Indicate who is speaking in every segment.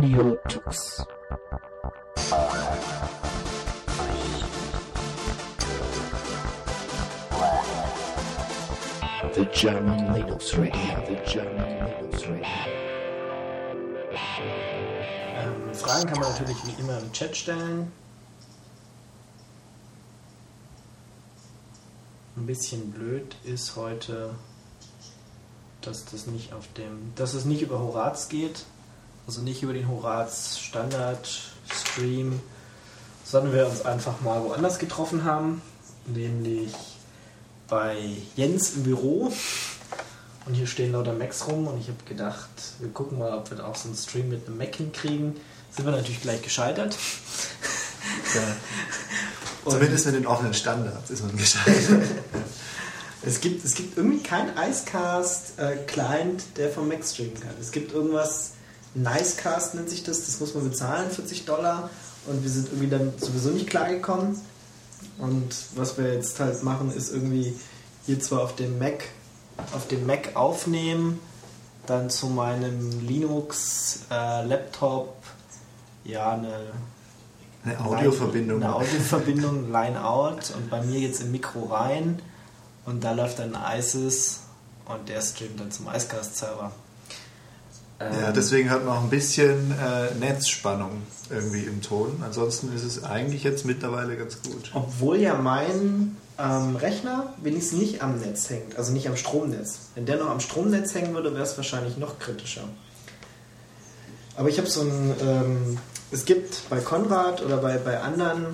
Speaker 1: Audio Tux. The German Linux Radio. The German Linux Radio.
Speaker 2: Fragen kann man natürlich wie immer im Chat stellen. Ein bisschen blöd ist heute, dass es nicht über Horaz geht, also nicht über den Horaz Standard Stream, sondern wir uns einfach mal woanders getroffen haben, nämlich bei Jens im Büro. Und hier stehen lauter Macs rum und ich habe gedacht, wir gucken mal, ob wir auch so einen Stream mit einem Mac hinkriegen. Sind wir natürlich gleich gescheitert.
Speaker 3: Ja. Zumindest mit den offenen Standards ist man gescheitert.
Speaker 2: Es gibt irgendwie keinen Icecast-Client, der vom Mac streamen kann. Es gibt irgendwas, Nicecast nennt sich das muss man bezahlen, $40. Und wir sind irgendwie dann sowieso nicht klargekommen. Und was wir jetzt halt machen, ist irgendwie hier zwar auf dem Mac aufnehmen, dann zu meinem Linux-Laptop eine Audioverbindung, Line-Out und bei mir jetzt im Mikro rein und da läuft dann ISIS und der streamt dann zum Icecast-Server.
Speaker 3: Ja, deswegen hat man auch ein bisschen Netzspannung irgendwie im Ton. Ansonsten ist es eigentlich jetzt mittlerweile ganz gut.
Speaker 2: Obwohl ja mein Rechner wenigstens nicht am Netz hängt, also nicht am Stromnetz. Wenn der noch am Stromnetz hängen würde, wäre es wahrscheinlich noch kritischer. Aber ich habe so ein... es gibt bei Konrad oder bei anderen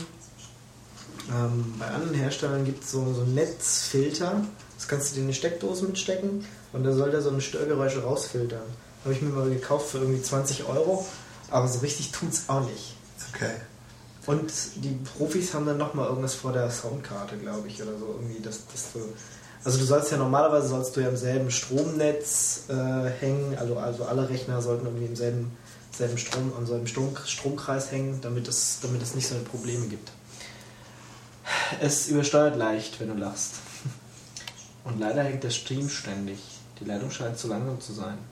Speaker 2: Herstellern gibt es so einen Netzfilter. Das kannst du dir in die Steckdose mitstecken und da soll der so eine Störgeräusche rausfiltern. Habe ich mir mal gekauft für irgendwie 20 €, aber so richtig tut's auch nicht.
Speaker 3: Okay.
Speaker 2: Und die Profis haben dann nochmal irgendwas vor der Soundkarte, glaube ich, oder so irgendwie, also du sollst ja normalerweise im selben Stromnetz hängen, also alle Rechner sollten irgendwie im selben Stromkreis hängen, damit es nicht so eine Probleme gibt. Es übersteuert leicht, wenn du lachst. Und leider hängt der Stream ständig. Die Leitung scheint zu langsam zu sein.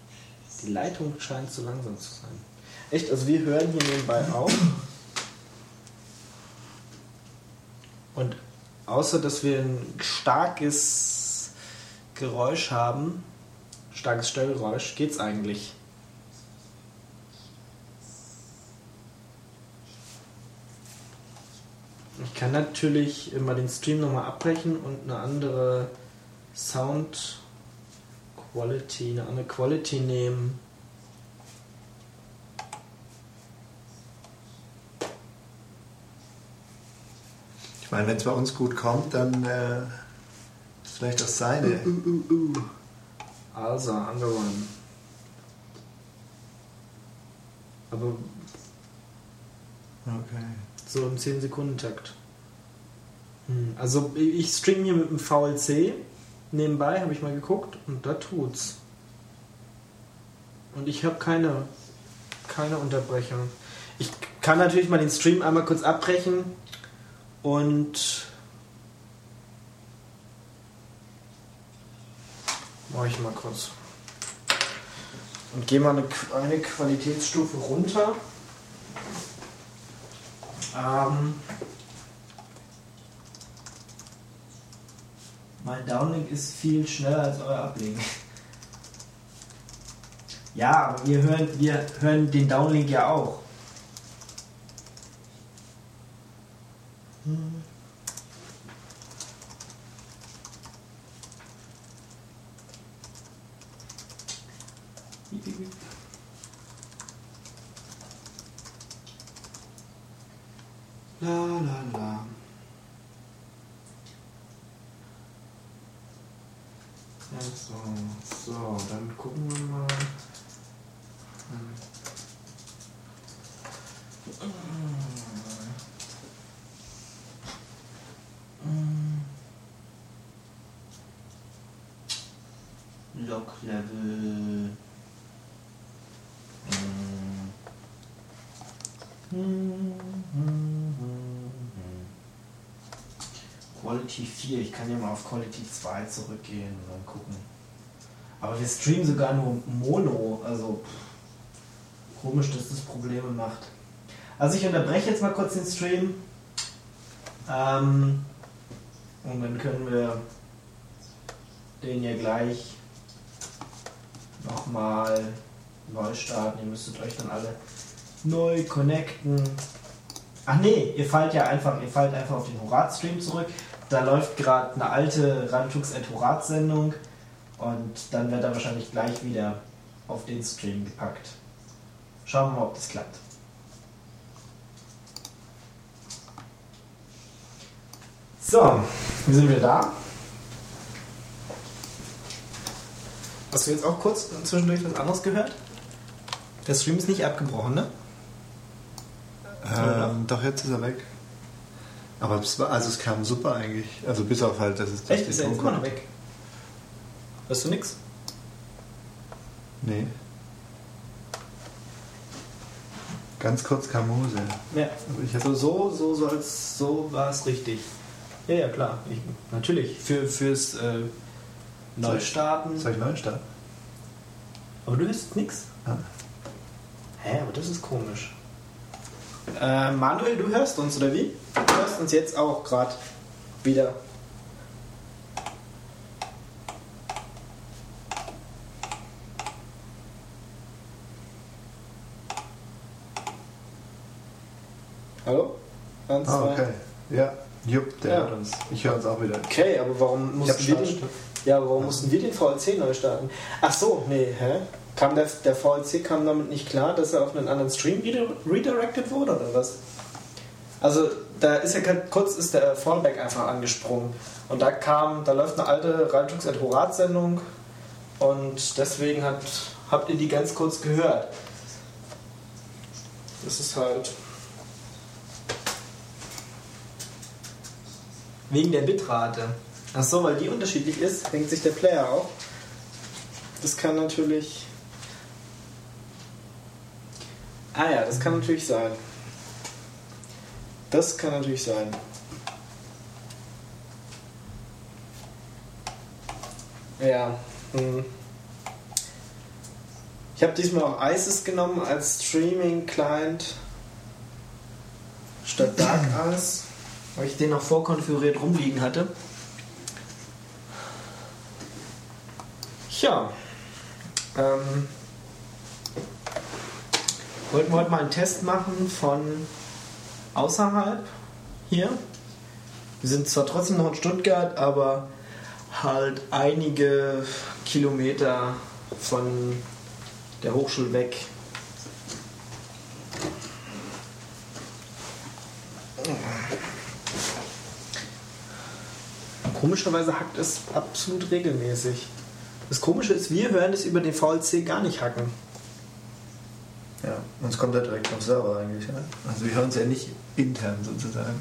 Speaker 2: Echt, also wir hören hier nebenbei auf. Und außer dass wir ein starkes Geräusch haben, starkes Störgeräusch, geht's eigentlich. Ich kann natürlich mal den Stream nochmal abbrechen und eine andere Sound Quality, eine andere Quality nehmen.
Speaker 3: Ich meine, wenn es bei uns gut kommt, dann ist vielleicht das seine.
Speaker 2: Also, Underrun. Aber
Speaker 3: okay.
Speaker 2: So im 10-Sekunden-Takt. Also ich streame hier mit dem VLC. Nebenbei habe ich mal geguckt und da tut's. Und ich habe keine Unterbrechung. Ich kann natürlich mal den Stream einmal kurz abbrechen und mache ich mal kurz. Und gehe mal eine Qualitätsstufe runter. Mein Downlink ist viel schneller als euer Uplink. Ja, aber wir hören den Downlink ja auch. La la la. So, dann gucken wir mal. Lock Level. Quality 4, ich kann ja mal auf Quality 2 zurückgehen und dann gucken. Aber wir streamen sogar nur Mono, also Komisch, dass das Probleme macht. Also ich unterbreche jetzt mal kurz den Stream. Und dann können wir den hier gleich nochmal neu starten. Ihr müsstet euch dann alle neu connecten. Ach nee, ihr fallt einfach auf den Horaz-Stream zurück. Da läuft gerade eine alte Rantux@Horaz-Sendung und dann wird er wahrscheinlich gleich wieder auf den Stream gepackt. Schauen wir mal, ob das klappt. So, wir sind wieder da. Hast du jetzt auch kurz zwischendurch was anderes gehört? Der Stream ist nicht abgebrochen, ne?
Speaker 3: Doch, jetzt ist er weg. Aber es kam super eigentlich. Also bis auf halt, dass es...
Speaker 2: Echt? Ist er jetzt immer noch weg? Hörst du nix?
Speaker 3: Nee. Ganz kurz kam Mose.
Speaker 2: Ja, so war es richtig. Ja, klar. Natürlich. Fürs Neustarten.
Speaker 3: Soll ich neu starten?
Speaker 2: Aber du hörst nix?
Speaker 3: Ah.
Speaker 2: Hä, aber das ist komisch. Manuel, du hörst uns, oder wie? Du hörst uns jetzt auch gerade wieder. Hallo? 1, 2.
Speaker 3: Okay. Ja. Jupp, der hört uns. Ich höre uns auch wieder.
Speaker 2: Okay, aber warum mussten wir den VLC neu starten? Ach so, nee, hä? Der VLC kam damit nicht klar, dass er auf einen anderen Stream redirected wurde, oder was? Also, da ist ja kurz ist der Fallback einfach angesprungen. Und da läuft eine alte Rantux@Horaz-Sendung und deswegen habt ihr die ganz kurz gehört. Das ist halt... Wegen der Bitrate. Ach so, weil die unterschiedlich ist, hängt sich der Player auf. Das kann natürlich... Ah ja, das kann natürlich sein. Das kann natürlich sein. Ja. Ich habe diesmal auch ISIS genommen als Streaming-Client statt Dark Ice, weil ich den noch vorkonfiguriert rumliegen hatte. Ja. Wollten wir heute mal einen Test machen von außerhalb hier. Wir sind zwar trotzdem noch in Stuttgart, aber halt einige Kilometer von der Hochschule weg. Komischerweise hackt es absolut regelmäßig. Das Komische ist, wir hören es über den VLC gar nicht hacken.
Speaker 3: Ja, uns kommt er direkt vom Server eigentlich. Ne? Also wir hören es ja nicht intern sozusagen.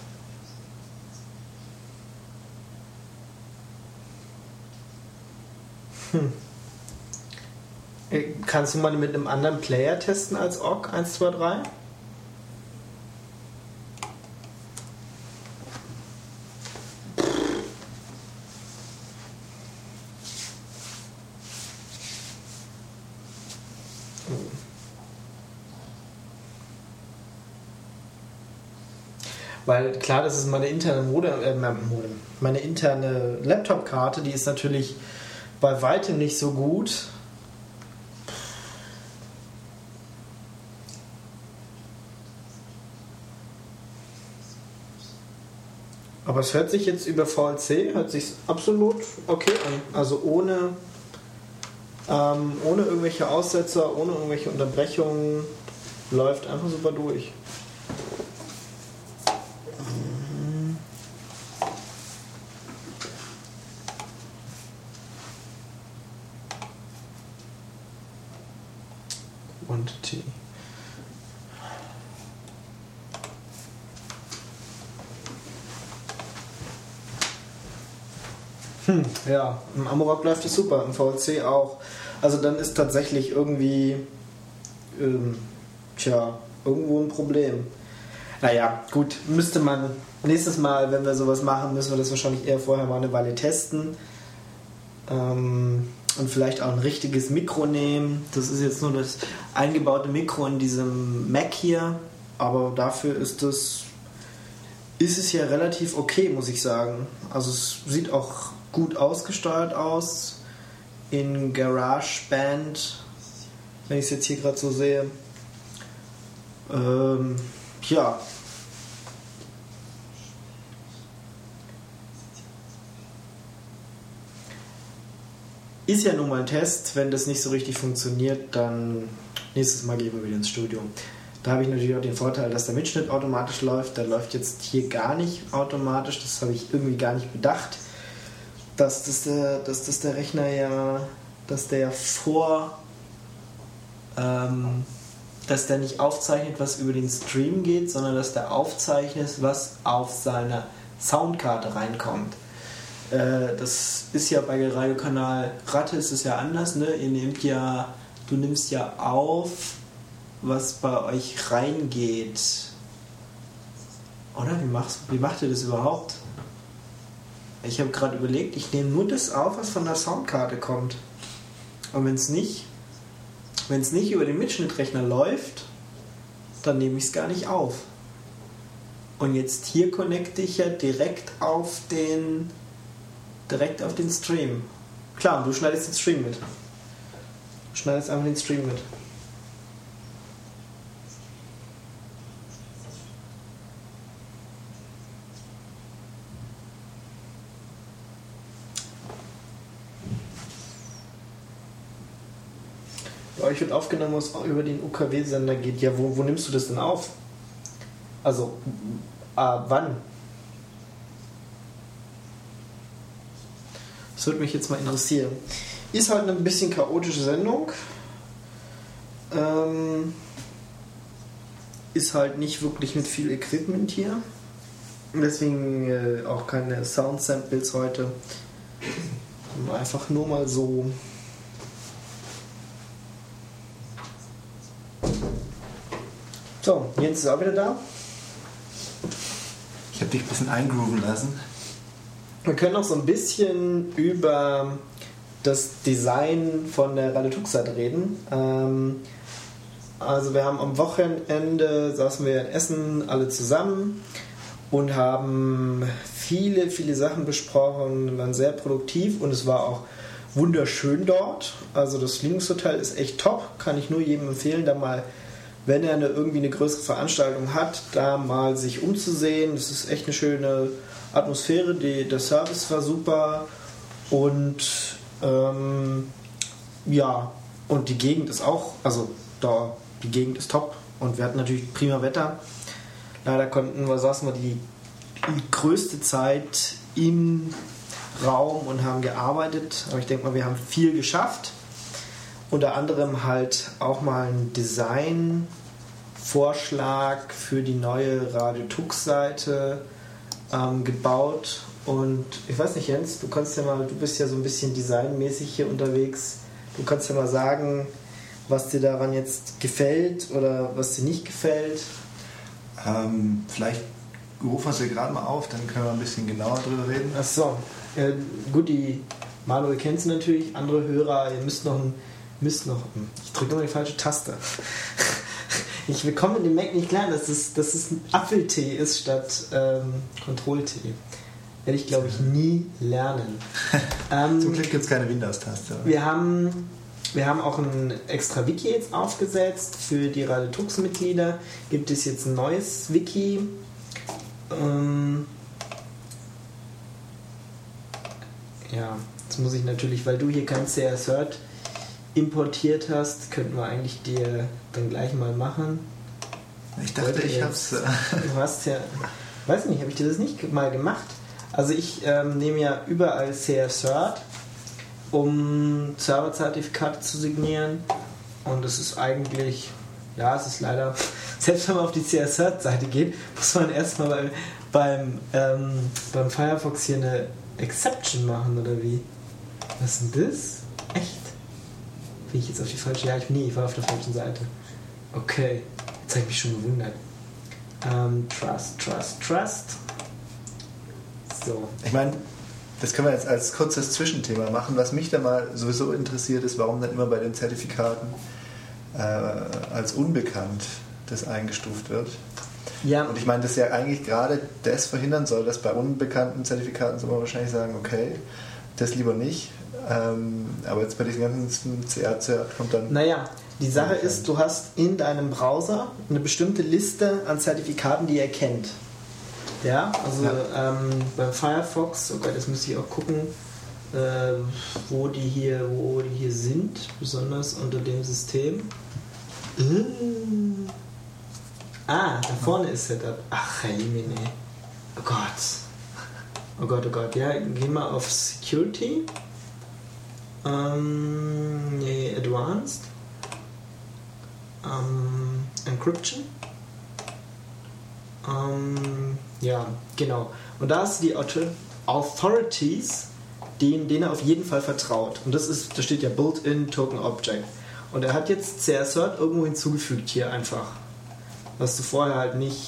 Speaker 2: Kannst du mal mit einem anderen Player testen als OGG 1, 2, 3? Weil klar, das ist meine interne meine interne Laptop-Karte, die ist natürlich bei weitem nicht so gut. Aber es hört sich jetzt über VLC, hört sich absolut okay an. Also ohne irgendwelche Aussetzer, ohne irgendwelche Unterbrechungen, läuft einfach super durch. Quantity. Ja, im Amarok läuft es super, im VLC auch. Also dann ist tatsächlich irgendwie irgendwo ein Problem. Naja, gut, müsste man nächstes Mal, wenn wir sowas machen, müssen wir das wahrscheinlich eher vorher mal eine Weile testen. und vielleicht auch ein richtiges Mikro nehmen. Das ist jetzt nur das eingebaute Mikro in diesem Mac hier, aber dafür ist es ja relativ okay, muss ich sagen. Also es sieht auch gut ausgesteuert aus in GarageBand, wenn ich es jetzt hier gerade so sehe. Ja. Ist ja nun mal ein Test. Wenn das nicht so richtig funktioniert, dann nächstes Mal gehen wir wieder ins Studio. Da habe ich natürlich auch den Vorteil, dass der Mitschnitt automatisch läuft. Der läuft jetzt hier gar nicht automatisch. Das habe ich irgendwie gar nicht bedacht. Dass der Rechner ja, dass der nicht aufzeichnet, was über den Stream geht, sondern dass der aufzeichnet, was auf seiner Soundkarte reinkommt. Das ist ja bei Radiokanal Ratte ist es ja anders, ne? Du nimmst ja auf, was bei euch reingeht. Oder? Wie macht ihr das überhaupt? Ich habe gerade überlegt, ich nehme nur das auf, was von der Soundkarte kommt. Und wenn es nicht über den Mitschnittrechner läuft, dann nehme ich es gar nicht auf. Und jetzt hier connecte ich ja direkt auf den Stream. Klar, und du schneidest den Stream mit. Du schneidest einfach den Stream mit. Bei euch wird aufgenommen, was auch über den UKW-Sender geht. Ja, wo nimmst du das denn auf? Also, wann? Das würde mich jetzt mal interessieren. Ist halt eine bisschen chaotische Sendung. Ist halt nicht wirklich mit viel Equipment hier. Deswegen auch keine Sound-Samples heute. Einfach nur mal so. So, Jens ist auch wieder da.
Speaker 3: Ich habe dich ein bisschen eingrooven lassen.
Speaker 2: Wir können noch so ein bisschen über das Design von der Radio Tuxeite reden. Also wir haben am Wochenende, saßen wir in Essen alle zusammen und haben viele, viele Sachen besprochen, waren sehr produktiv und es war auch wunderschön dort. Also das Linux-Hotel ist echt top, kann ich nur jedem empfehlen, da mal, wenn er irgendwie eine größere Veranstaltung hat, da mal sich umzusehen. Das ist echt eine schöne Atmosphäre, der Service war super und ja, und die Gegend ist auch, also da, die Gegend ist top und wir hatten natürlich prima Wetter. Leider saßen wir die größte Zeit im Raum und haben gearbeitet, aber ich denke mal, wir haben viel geschafft. Unter anderem halt auch mal einen Design-Vorschlag für die neue Radio Tux-Seite gebaut und ich weiß nicht, Jens, du bist ja so ein bisschen designmäßig hier unterwegs, du kannst ja mal sagen, was dir daran jetzt gefällt oder was dir nicht gefällt.
Speaker 3: Vielleicht rufen wir sie gerade mal auf, dann können wir ein bisschen genauer drüber reden.
Speaker 2: Achso, gut, die Manuel kennst du natürlich, andere Hörer, ihr müsst noch, ich drücke immer die falsche Taste. Wir kommen mit dem Mac nicht klar, dass es ein Apfeltee ist statt Kontrolltee. Werde ich, glaube ich, nie lernen.
Speaker 3: Zum Glück gibt es keine Windows-Taste.
Speaker 2: Wir haben auch ein extra Wiki jetzt aufgesetzt für die Radio Tux-Mitglieder. Gibt es jetzt ein neues Wiki. Ja, jetzt muss ich natürlich, weil du hier kein CSRT importiert hast, könnten wir eigentlich dir dann gleich mal machen.
Speaker 3: Ich dachte, ich hab's.
Speaker 2: Du hast ja, weiß nicht, habe ich dir das nicht mal gemacht? Also ich nehme ja überall CSRT, um Serverzertifikate zu signieren und es ist eigentlich, ja, es ist leider, selbst wenn man auf die CSRT-Seite geht, muss man erstmal beim Firefox hier eine Exception machen, oder wie? Was ist denn das? Echt? Bin ich jetzt auf die falsche? Ja, ich war auf der falschen Seite. Okay, jetzt habe ich mich schon gewundert. Trust. So.
Speaker 3: Ich meine, Das können wir jetzt als kurzes Zwischenthema machen. Was mich da mal sowieso interessiert ist, warum dann immer bei den Zertifikaten als unbekannt das eingestuft wird.
Speaker 2: Ja.
Speaker 3: Und ich meine, das ja eigentlich gerade das verhindern soll, dass bei unbekannten Zertifikaten soll man wahrscheinlich sagen, okay, das lieber nicht. Aber jetzt bei diesen ganzen CA-Cert kommt dann...
Speaker 2: Naja, die Sache ist, du hast in deinem Browser eine bestimmte Liste an Zertifikaten, die er kennt. Ja, also beim Firefox, okay, das müsste ich auch gucken, wo die hier sind, besonders unter dem System. Da vorne ist Setup. Ach, Herrimine. Oh Gott. Oh Gott, oh Gott. Ja, gehen wir auf Security. Advanced. Encryption. Ja, genau. Und da ist die Authorities, denen er auf jeden Fall vertraut. Und da steht ja Built-in Token Object. Und er hat jetzt CR-Cert irgendwo hinzugefügt hier einfach. Was du vorher halt nicht...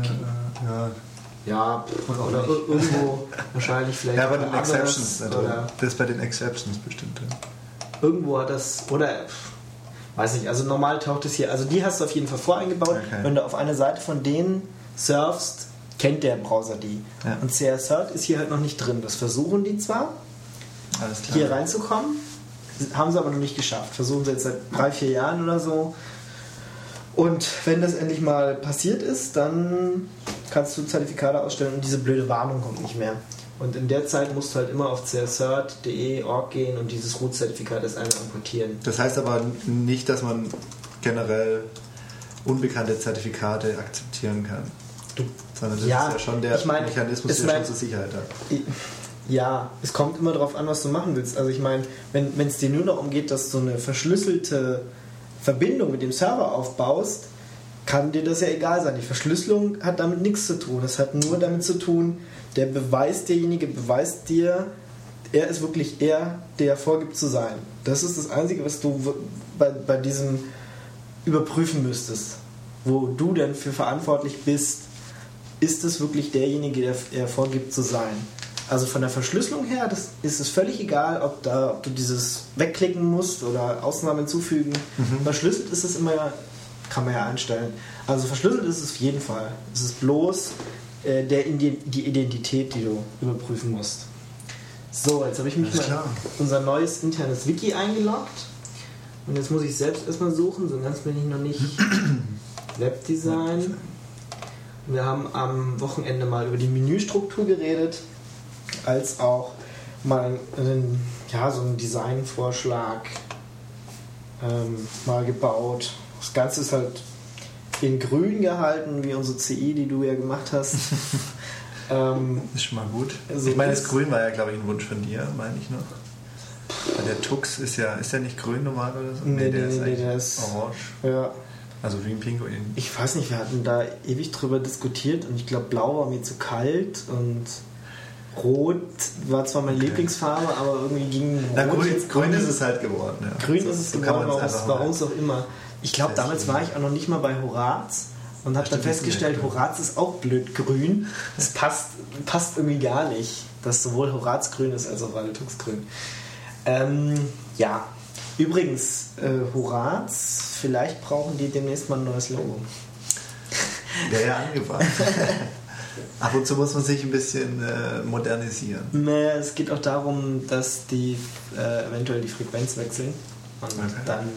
Speaker 2: oder irgendwo wahrscheinlich vielleicht...
Speaker 3: Ja, bei den Exceptions. Das ist bei den Exceptions bestimmt drin.
Speaker 2: Irgendwo hat das... Oder... Weiß nicht, also normal taucht es hier... Also die hast du auf jeden Fall voreingebaut. Okay. Wenn du auf eine Seite von denen surfst, kennt der Browser die. Ja. Und CR-Cert ist hier halt noch nicht drin. Das versuchen die zwar, hier reinzukommen, haben sie aber noch nicht geschafft. Versuchen sie jetzt seit 3-4 Jahren oder so. Und wenn das endlich mal passiert ist, dann kannst du Zertifikate ausstellen und diese blöde Warnung kommt nicht mehr. Und in der Zeit musst du halt immer auf crcert.de.org gehen und dieses Root-Zertifikat erst einmal importieren.
Speaker 3: Das heißt aber nicht, dass man generell unbekannte Zertifikate akzeptieren kann. Sondern das ist ja schon der Mechanismus, der schon zur Sicherheit hat.
Speaker 2: Ja, es kommt immer darauf an, was du machen willst. Also ich meine, wenn es dir nur darum geht, dass du eine verschlüsselte Verbindung mit dem Server aufbaust, kann dir das ja egal sein. Die Verschlüsselung hat damit nichts zu tun. Es hat nur damit zu tun, derjenige beweist dir, er ist wirklich er, der vorgibt zu sein. Das ist das Einzige, was du bei diesem überprüfen müsstest. Wo du denn für verantwortlich bist, ist es wirklich derjenige, der er vorgibt zu sein. Also von der Verschlüsselung her ist es völlig egal, ob du dieses wegklicken musst oder Ausnahmen hinzufügen. Verschlüsselt ist es immer, kann man ja einstellen. Also verschlüsselt ist es auf jeden Fall. Es ist bloß die Identität, die du überprüfen musst. So, jetzt habe ich mich mal in unser neues internes Wiki eingeloggt. Und jetzt muss ich selbst erstmal suchen, so ganz bin ich noch nicht. Webdesign. Wir haben am Wochenende mal über die Menüstruktur geredet, als auch mal so einen Designvorschlag mal gebaut. Das Ganze ist halt in grün gehalten, wie unsere CI, die du ja gemacht hast.
Speaker 3: Ist schon mal gut. Also ich meine, das Grün war ja, glaube ich, ein Wunsch von dir, meine ich noch. Der Tux ist der nicht grün normal oder so?
Speaker 2: Nee, der ist
Speaker 3: orange.
Speaker 2: Ja.
Speaker 3: Also wie ein Pinguin.
Speaker 2: Ich weiß nicht, wir hatten da ewig drüber diskutiert und ich glaube, blau war mir zu kalt und rot war zwar meine Lieblingsfarbe, aber irgendwie ging
Speaker 3: grün ist es halt geworden. Ja.
Speaker 2: Grün ist es geworden, warum es auch immer. Ich glaube, damals war ich auch noch nicht mal bei Horaz und habe dann festgestellt, Horaz ist auch blöd grün. Das passt irgendwie gar nicht, dass sowohl Horaz grün ist als auch Tux grün. Ja, übrigens, Horaz, vielleicht brauchen die demnächst mal ein neues Logo.
Speaker 3: Wäre ja angefangen. Ab und zu muss man sich ein bisschen modernisieren.
Speaker 2: Naja, es geht auch darum, dass die eventuell die Frequenz wechseln und dann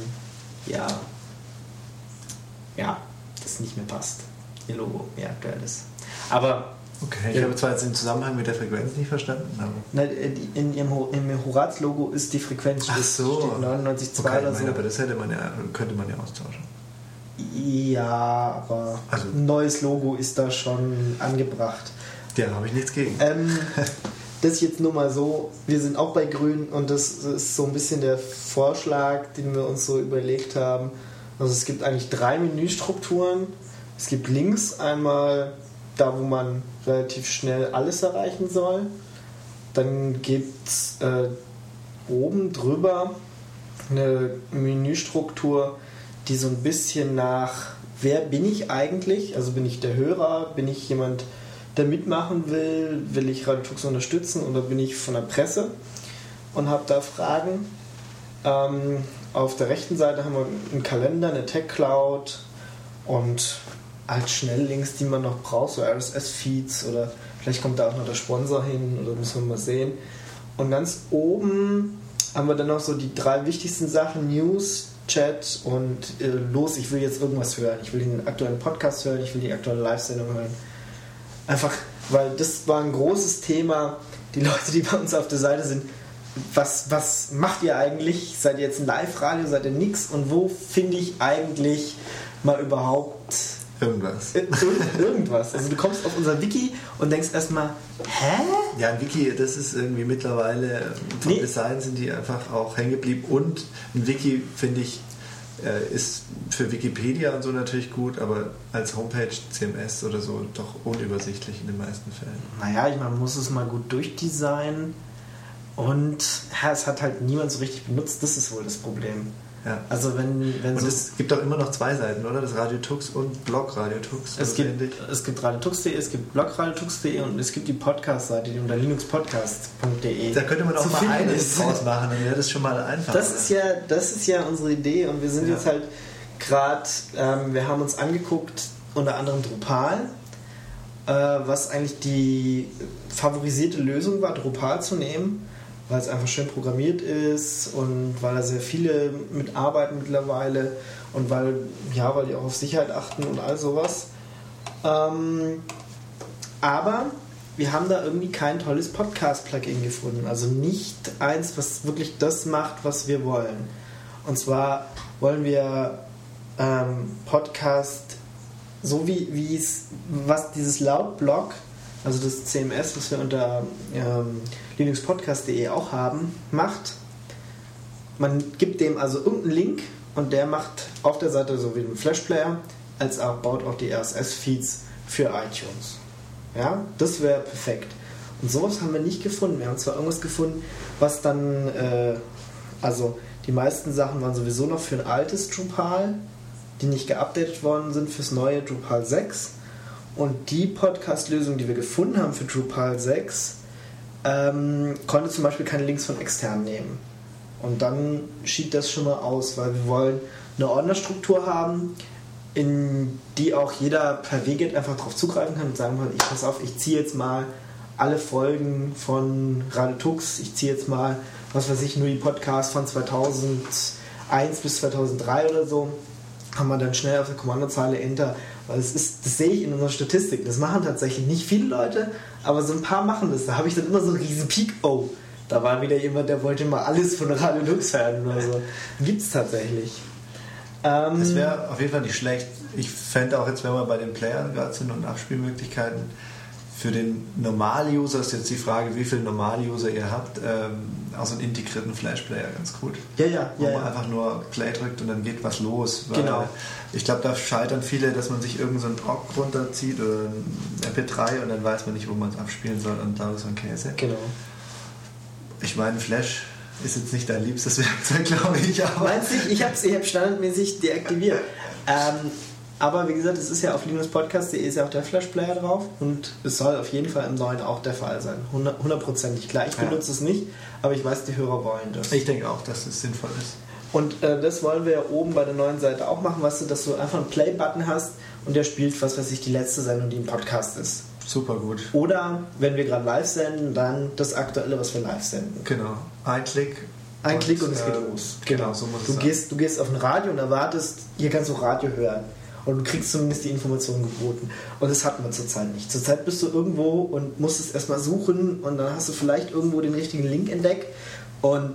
Speaker 2: das nicht mehr passt. Ihr Logo, wie aktuell ist. Aber
Speaker 3: okay, ich habe zwar jetzt den Zusammenhang mit der Frequenz nicht verstanden. Aber
Speaker 2: in ihrem Horaz-Logo ist die Frequenz
Speaker 3: steht
Speaker 2: 99,2 oder so.
Speaker 3: Aber das könnte man ja austauschen.
Speaker 2: Ja, aber ein neues Logo ist da schon angebracht.
Speaker 3: Ja, habe ich nichts gegen.
Speaker 2: Das jetzt nur mal so, wir sind auch bei Grün und das ist so ein bisschen der Vorschlag, den wir uns so überlegt haben. Also es gibt eigentlich 3 Menüstrukturen. Es gibt links einmal da, wo man relativ schnell alles erreichen soll. Dann gibt es oben drüber eine Menüstruktur, die so ein bisschen nach, wer bin ich eigentlich? Also bin ich der Hörer? Bin ich jemand, der mitmachen will, will ich Radio Tux unterstützen oder bin ich von der Presse und habe da Fragen. Auf der rechten Seite haben wir einen Kalender, eine Tech Cloud und halt Schnelllinks, die man noch braucht, so RSS-Feeds oder vielleicht kommt da auch noch der Sponsor hin oder müssen wir mal sehen. Und ganz oben haben wir dann noch so die 3 wichtigsten Sachen, News, Chat und los, ich will jetzt irgendwas hören. Ich will den aktuellen Podcast hören, ich will die aktuelle Live-Sendung hören. Einfach, weil das war ein großes Thema. Die Leute, die bei uns auf der Seite sind, was macht ihr eigentlich? Seid ihr jetzt ein Live-Radio, seid ihr nix? Und wo finde ich eigentlich mal überhaupt irgendwas? Also du kommst auf unser Wiki und denkst erstmal, hä?
Speaker 3: Ja, ein Wiki, das ist irgendwie mittlerweile vom Design sind die einfach auch hängen geblieben und ein Wiki, finde ich, ist für Wikipedia und so natürlich gut, aber als Homepage, CMS oder so doch unübersichtlich in den meisten Fällen.
Speaker 2: Naja, man muss es mal gut durchdesignen und es hat halt niemand so richtig benutzt, das ist wohl das Problem.
Speaker 3: Ja.
Speaker 2: Also wenn
Speaker 3: und
Speaker 2: so
Speaker 3: es gibt auch immer noch 2 Seiten, oder? Das Radio Tux und Blog Radio Tux.
Speaker 2: Es gibt radiotux.de, es gibt blogradiotux.de und es gibt die Podcast-Seite, die unter linuxpodcast.de.
Speaker 3: Da könnte man auch mal eines draus machen, dann wäre das schon mal einfacher.
Speaker 2: Das ist ja unsere Idee und wir sind jetzt halt gerade, wir haben uns angeguckt, unter anderem Drupal, was eigentlich die favorisierte Lösung war, Drupal zu nehmen, weil es einfach schön programmiert ist und weil da sehr viele mitarbeiten mittlerweile und weil die auch auf Sicherheit achten und all sowas. Aber wir haben da irgendwie kein tolles Podcast-Plugin gefunden. Also nicht eins, was wirklich das macht, was wir wollen. Und zwar wollen wir Podcast so wie es, was dieses Laut-Blog, also das CMS, was wir unter linuxpodcast.de auch haben, macht. Man gibt dem also irgendeinen Link und der macht auf der Seite so wie ein Flash-Player, als auch baut auch die RSS-Feeds für iTunes. Ja, das wäre perfekt. Und sowas haben wir nicht gefunden. Wir haben zwar irgendwas gefunden, was dann, also die meisten Sachen waren sowieso noch für ein altes Drupal, die nicht geupdatet worden sind fürs neue Drupal 6. Und die Podcast-Lösung, die wir gefunden haben für Drupal 6, konnte zum Beispiel keine Links von extern nehmen. Und dann schied das schon mal aus, weil wir wollen eine Ordnerstruktur haben, in die auch jeder per WGET einfach drauf zugreifen kann und sagen kann, pass auf, ich ziehe jetzt mal alle Folgen von Radio Tux, ich ziehe jetzt mal, was weiß ich, nur die Podcasts von 2001 bis 2003 oder so, kann man dann schnell auf der Kommandozeile Enter, weil das sehe ich in unserer Statistik, das machen tatsächlich nicht viele Leute, aber so ein paar machen das, da habe ich dann immer so einen riesen Peak, oh, da war wieder jemand, der wollte mal alles von Radio Tux hören oder so. Gibt es tatsächlich.
Speaker 3: Das wäre auf jeden Fall nicht schlecht. Ich fände auch jetzt, wenn wir bei den Playern gerade sind und Abspielmöglichkeiten, für den Normal-User ist jetzt die Frage, wie viele Normal-User ihr habt, auch so einen integrierten Flash-Player ganz gut. Wo man einfach nur Play drückt und dann geht was los.
Speaker 2: Genau.
Speaker 3: Ich glaube, da scheitern viele, dass man sich irgend so einen Rock runterzieht oder ein MP3 und dann weiß man nicht, wo man es abspielen soll und da ist so ein Käse.
Speaker 2: Genau.
Speaker 3: Ich meine, Flash ist jetzt nicht dein liebstes Werkzeug, glaube ich. Aber
Speaker 2: meinst du, ich habe standardmäßig deaktiviert. Aber wie gesagt, es ist ja auf linuxpodcast.de ist ja auch der Flash-Player drauf und es soll auf jeden Fall im neuen auch der Fall sein. 100%ig. Klar, ich benutze es nicht, aber ich weiß, die Hörer wollen das.
Speaker 3: Ich denke auch, dass es sinnvoll ist.
Speaker 2: Und das wollen wir ja oben bei der neuen Seite auch machen, weißt du, dass du einfach einen Play-Button hast und der spielt, was weiß ich, die letzte Sendung, die im Podcast ist.
Speaker 3: Super gut.
Speaker 2: Oder, wenn wir gerade live senden, dann das Aktuelle, was wir live senden.
Speaker 3: Genau. Ein Klick
Speaker 2: und es geht los.
Speaker 3: Genau, so muss es sein.
Speaker 2: Du gehst auf ein Radio und erwartest, hier kannst du Radio hören. Und du kriegst zumindest die Informationen geboten. Und das hat man zurzeit nicht. Zurzeit bist du irgendwo und musst es erstmal suchen und dann hast du vielleicht irgendwo den richtigen Link entdeckt und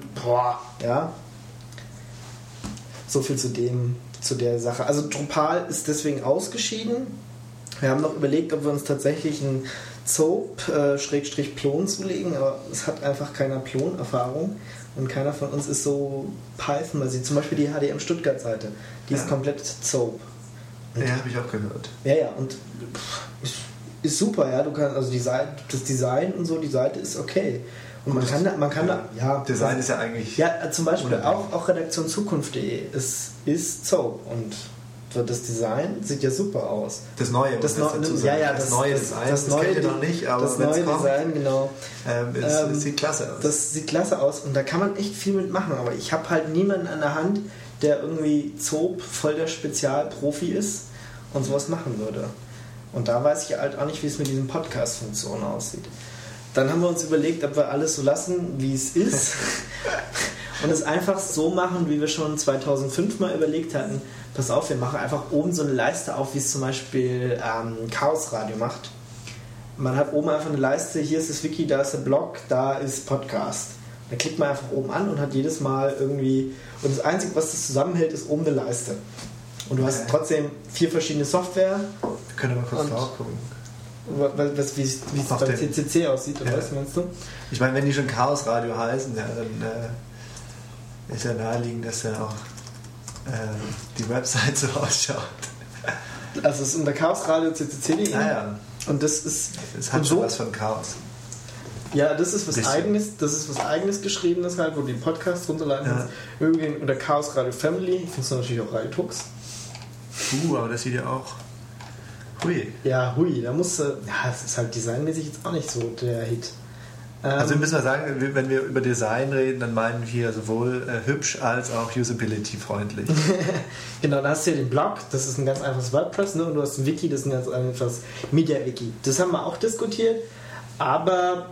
Speaker 2: so viel zu der Sache. Also Drupal ist deswegen ausgeschieden. Wir haben noch überlegt, ob wir uns tatsächlich einen Zope-Plon zulegen, aber es hat einfach keiner Plon-Erfahrung und keiner von uns ist so Python-basiert. Zum Beispiel die HDM Stuttgart-Seite, die ist komplett Zope.
Speaker 3: Ja, habe ich auch gehört.
Speaker 2: Ja, und ist super, ja. Du kannst, also das Design und so, die Seite ist okay. Und man kann da.
Speaker 3: Design ist ja eigentlich.
Speaker 2: Ja, zum Beispiel auch Redaktion Zukunft.de ist Zope und das Design sieht ja super aus.
Speaker 3: Das neue,
Speaker 2: das neue Design, das kennt ihr noch nicht, aber das neue Design, genau.
Speaker 3: Es sieht klasse aus.
Speaker 2: Das sieht klasse aus und da kann man echt viel mitmachen, aber ich habe halt niemanden an der Hand, der irgendwie Zoop voll der Spezialprofi ist und sowas machen würde. Und da weiß ich halt auch nicht, wie es mit diesen Podcast-Funktionen aussieht. Dann haben wir uns überlegt, ob wir alles so lassen, wie es ist und es einfach so machen, wie wir schon 2005 mal überlegt hatten. Pass auf, wir machen einfach oben so eine Leiste auf, wie es zum Beispiel Chaos Radio macht. Man hat oben einfach eine Leiste, hier ist das Wiki, da ist der Blog, da ist Podcast. Dann klickt man einfach oben an und hat jedes Mal irgendwie... Und das Einzige, was das zusammenhält, ist oben eine Leiste. Und du hast trotzdem 4 verschiedene Software.
Speaker 3: Wir können mal kurz drauf gucken.
Speaker 2: Wie es beim CCC aussieht, oder was meinst du?
Speaker 3: Ich meine, wenn die schon Chaos Radio heißen, ja, dann ist ja naheliegend, dass ja auch die Website so ausschaut.
Speaker 2: Also es ist unter Chaos Radio CCC.de.
Speaker 3: Ja.
Speaker 2: Und das ist...
Speaker 3: Es hat schon was von Chaos.
Speaker 2: Ja, das ist was Eigenes Geschriebenes halt, wo du die Podcasts runterladen kannst. Irgendwie unter Chaos Radio Family findest du natürlich auch Radio Tux.
Speaker 3: Aber das sieht ja auch... Hui.
Speaker 2: Ja, hui, da musst du... Ja, es ist halt designmäßig jetzt auch nicht so der Hit.
Speaker 3: Also müssen wir sagen, wenn wir über Design reden, dann meinen wir sowohl hübsch als auch usability-freundlich.
Speaker 2: Genau, da hast du ja den Blog, das ist ein ganz einfaches WordPress, ne? Und du hast ein Wiki, das ist ein ganz einfaches Media-Wiki. Das haben wir auch diskutiert, aber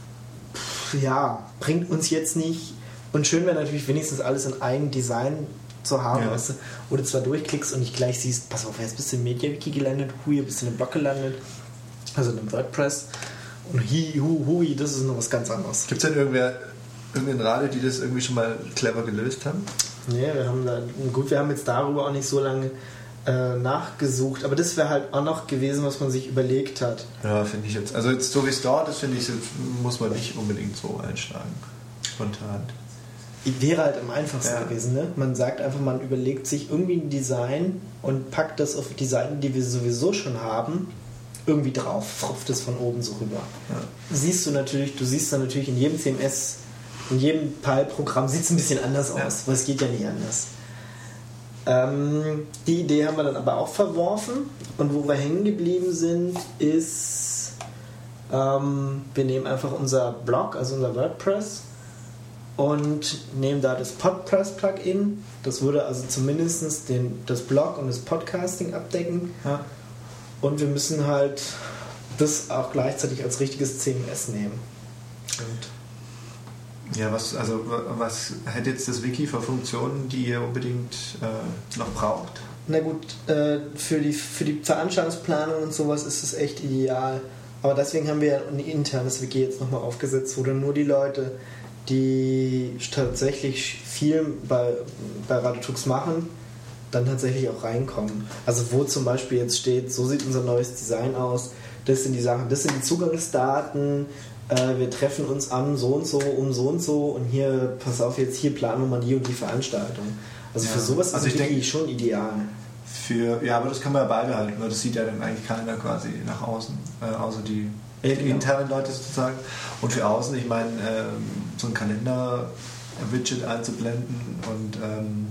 Speaker 2: ja, bringt uns jetzt nicht. Und schön wäre natürlich wenigstens alles in einem Design zu haben, weißt du? Wo du zwar durchklickst und nicht gleich siehst, pass auf, jetzt bist du im Media-Wiki gelandet, hui, bist du in einem Blog gelandet, also in einem WordPress. Und hui, das ist noch was ganz anderes.
Speaker 3: Gibt es denn irgendeinen Radio, die das irgendwie schon mal clever gelöst haben?
Speaker 2: Nee, wir haben jetzt darüber auch nicht so lange nachgesucht, aber das wäre halt auch noch gewesen, was man sich überlegt hat.
Speaker 3: Ja, finde ich jetzt. Also jetzt so wie es dort ist, finde ich, muss man nicht unbedingt so einschlagen. Spontan.
Speaker 2: Wäre halt am einfachsten gewesen, ne? Man sagt einfach, man überlegt sich irgendwie ein Design und packt das auf die Seiten, die wir sowieso schon haben, irgendwie drauf, frupft es von oben so rüber. Ja. Du siehst dann natürlich in jedem CMS, in jedem PAL-Programm sieht es ein bisschen anders aus, weil es geht ja nicht anders. Die Idee haben wir dann aber auch verworfen und wo wir hängen geblieben sind, ist, wir nehmen einfach unser Blog, also unser WordPress und nehmen da das Podpress-Plugin. Das würde also zumindest das Blog und das Podcasting abdecken. Ja. Und wir müssen halt das auch gleichzeitig als richtiges CMS nehmen.
Speaker 3: Ja, was hätte jetzt das Wiki für Funktionen, die ihr unbedingt noch braucht?
Speaker 2: Na gut, für die Veranstaltungsplanung und sowas ist es echt ideal. Aber deswegen haben wir ein internes Wiki jetzt nochmal aufgesetzt, wo dann nur die Leute, die tatsächlich viel bei Radio Tux machen, dann tatsächlich auch reinkommen. Also wo zum Beispiel jetzt steht, so sieht unser neues Design aus, das sind die Sachen, das sind die Zugangsdaten, wir treffen uns am so und so um so und hier, pass auf, jetzt hier planen wir mal die und die Veranstaltung. Also für sowas ist Wiki schon ideal.
Speaker 3: Aber das kann man ja beibehalten, weil das sieht ja dann eigentlich keiner quasi nach außen, außer die internen Leute sozusagen. Und für außen, ich meine, so ein Kalender-Widget einzublenden und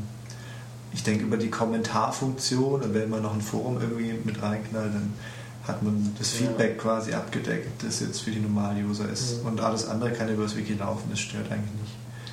Speaker 3: ich denke über die Kommentarfunktion und wenn man noch ein Forum irgendwie mit reinknallt, dann hat man das Feedback quasi abgedeckt, das jetzt für die Normال-User ist. Und alles andere kann über das Wiki laufen, das stört eigentlich nicht.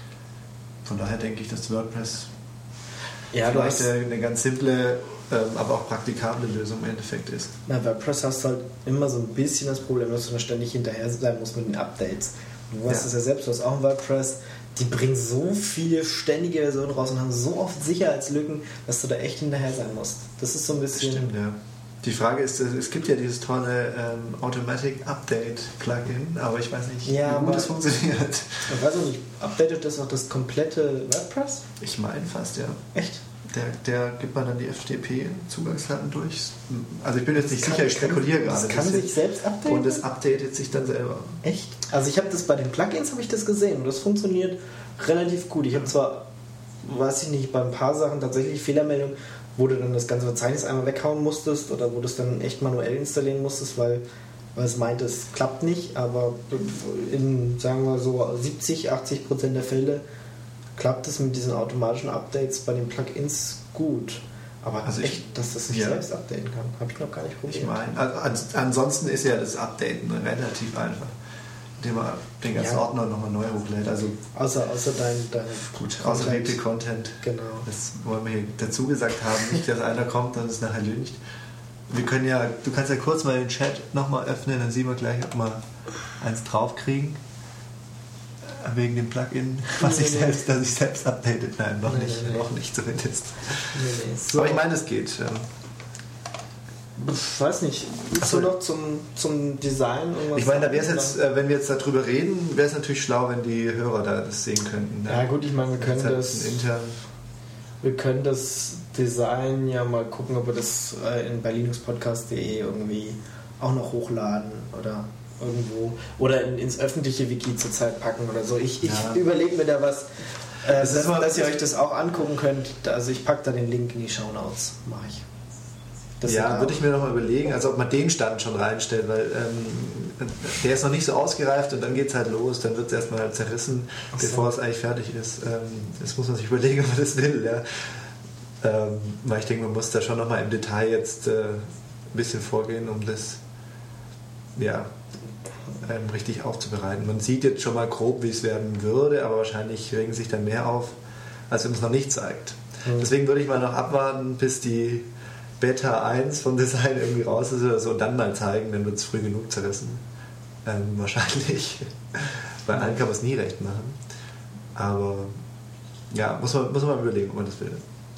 Speaker 3: Von daher denke ich, dass WordPress vielleicht eine ganz simple, aber auch praktikable Lösung im Endeffekt ist.
Speaker 2: Bei WordPress hast du halt immer so ein bisschen das Problem, dass du da ständig hinterher sein musst mit den Updates. Du weißt es ja selbst, du hast auch ein WordPress, die bringen so viele ständige Versionen raus und haben so oft Sicherheitslücken, dass du da echt hinterher sein musst. Das ist so ein bisschen...
Speaker 3: Das stimmt, ja. Die Frage ist, es gibt ja dieses tolle Automatic Update Plugin, aber ich weiß nicht, wie gut das funktioniert.
Speaker 2: Ich weiß auch nicht, updatet das auch das komplette WordPress?
Speaker 3: Ich meine fast, ja.
Speaker 2: Echt?
Speaker 3: Der gibt man dann die FTP-Zugangsdaten durch. Also ich bin jetzt nicht sicher, ich spekuliere gerade.
Speaker 2: Das kann sich selbst updaten?
Speaker 3: Und es updatet sich dann selber.
Speaker 2: Echt? Also ich habe das bei den Plugins habe ich das gesehen und das funktioniert relativ gut. Ich habe zwar, weiß ich nicht, bei ein paar Sachen tatsächlich Fehlermeldungen, wo du dann das ganze Verzeichnis einmal weghauen musstest oder wo du es dann echt manuell installieren musstest, weil es meint, es klappt nicht, aber in, sagen wir so, 70-80% der Fälle klappt es mit diesen automatischen Updates bei den Plugins gut. Aber
Speaker 3: Also
Speaker 2: echt, dass das sich selbst updaten kann, habe ich noch gar nicht probiert.
Speaker 3: Ich meine, also ansonsten ist ja das Updaten relativ einfach, indem man den ganzen Ordner nochmal neu hochlädt. Also
Speaker 2: außer dein
Speaker 3: gut, außer WP Content.
Speaker 2: Genau.
Speaker 3: Das wollen wir hier dazu gesagt haben, nicht, dass einer kommt und es nachher lüncht. Wir können ja, du kannst ja kurz mal den Chat nochmal öffnen, dann sehen wir gleich, ob wir eins draufkriegen. Wegen dem Plugin, dass ich selbst updatet. Nein, noch nicht zumindest.
Speaker 2: So.
Speaker 3: Aber ich meine, es geht.
Speaker 2: Ich weiß nicht, so noch zum Design?
Speaker 3: Ich meine, da wäre es jetzt, wenn wir jetzt darüber reden, wäre es natürlich schlau, wenn die Hörer da das sehen könnten. Ne?
Speaker 2: Ja gut, ich meine, wir können das Design ja mal gucken, ob wir das bei linuxpodcast.de irgendwie auch noch hochladen oder irgendwo oder ins öffentliche Wiki zurzeit packen oder so. Ich überlege mir da was, dass ihr euch das auch angucken könnt. Also ich packe da den Link in die Shownotes, mache ich.
Speaker 3: Würde ich mir noch mal überlegen, also ob man den Stand schon reinstellt, weil der ist noch nicht so ausgereift und dann geht es halt los, dann wird es erstmal zerrissen, bevor es eigentlich fertig ist. Das muss man sich überlegen, ob man das will. Ja. Weil ich denke, man muss da schon noch mal im Detail jetzt ein bisschen vorgehen, um das richtig aufzubereiten. Man sieht jetzt schon mal grob, wie es werden würde, aber wahrscheinlich regen sich dann mehr auf, als wenn man es noch nicht zeigt. Deswegen würde ich mal noch abwarten, bis die Beta 1 vom Design irgendwie raus ist oder so und dann mal zeigen, dann wird es früh genug zerrissen. Wahrscheinlich. Bei allen kann man es nie recht machen. Aber ja, muss man mal überlegen, ob man das will.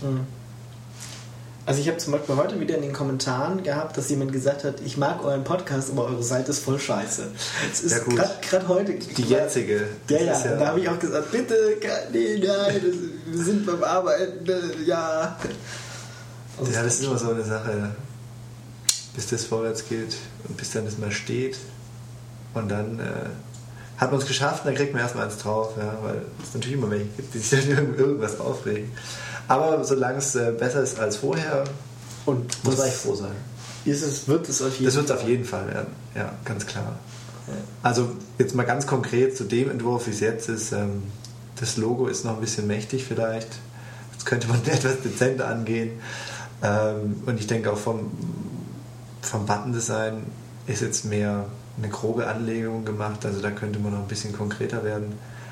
Speaker 2: Also ich habe zum Beispiel heute wieder in den Kommentaren gehabt, dass jemand gesagt hat, ich mag euren Podcast, aber eure Seite ist voll scheiße. Es ist gerade heute...
Speaker 3: Die jetzige.
Speaker 2: Ja, da habe ich auch gesagt, bitte, nein, wir sind beim Arbeiten, ja... Also
Speaker 3: das ist immer so eine Sache, bis das vorwärts geht und bis dann das mal steht und dann hat man es geschafft und dann kriegt man erstmal eins drauf, weil es natürlich immer welche gibt, die sich dann irgendwas aufregen. Aber solange es besser ist als vorher, und muss man echt froh sein.
Speaker 2: Wird es auf jeden Fall
Speaker 3: werden, ja, ganz klar. Also jetzt mal ganz konkret zu dem Entwurf, wie es jetzt ist, das Logo ist noch ein bisschen mächtig vielleicht, jetzt könnte man etwas dezenter angehen. Und ich denke auch vom Button-Design ist jetzt mehr eine grobe Anlegung gemacht, also da könnte man noch ein bisschen konkreter werden.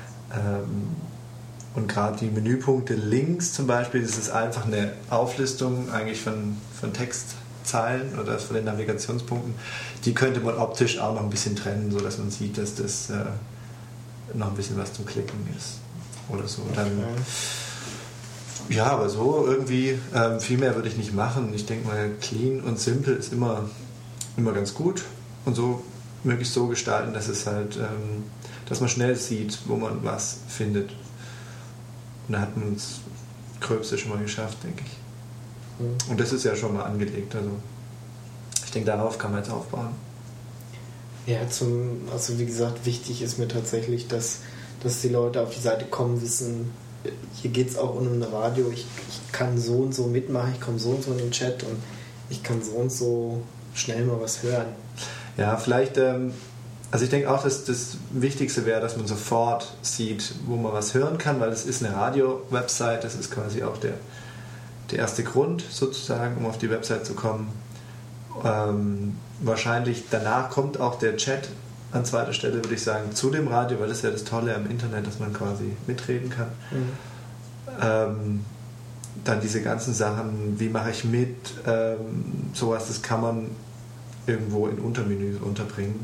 Speaker 3: Und gerade die Menüpunkte links zum Beispiel, das ist einfach eine Auflistung eigentlich von Textzeilen oder von den Navigationspunkten. Die könnte man optisch auch noch ein bisschen trennen, sodass man sieht, dass das noch ein bisschen was zum Klicken ist oder so. Dann, ja, aber so irgendwie viel mehr würde ich nicht machen. Ich denke mal, clean und simpel ist immer ganz gut und so möglichst so gestalten, dass es halt, dass man schnell sieht, wo man was findet. Und da hat man das Gröbste schon mal geschafft, denke ich. Und das ist ja schon mal angelegt. Also ich denke, darauf kann man jetzt aufbauen.
Speaker 2: Ja, also wie gesagt, wichtig ist mir tatsächlich, dass die Leute auf die Seite kommen, wissen, hier geht es auch um ein Radio, ich kann so und so mitmachen, ich komme so und so in den Chat und ich kann so und so schnell mal was hören.
Speaker 3: Ja, vielleicht, also ich denke auch, dass das Wichtigste wäre, dass man sofort sieht, wo man was hören kann, weil es ist eine Radio-Website, das ist quasi auch der erste Grund sozusagen, um auf die Website zu kommen. Wahrscheinlich danach kommt auch der Chat an zweiter Stelle, würde ich sagen, zu dem Radio, weil das ist ja das Tolle am Internet, dass man quasi mitreden kann. Dann diese ganzen Sachen, wie mache ich mit, sowas, das kann man irgendwo in Untermenüs unterbringen.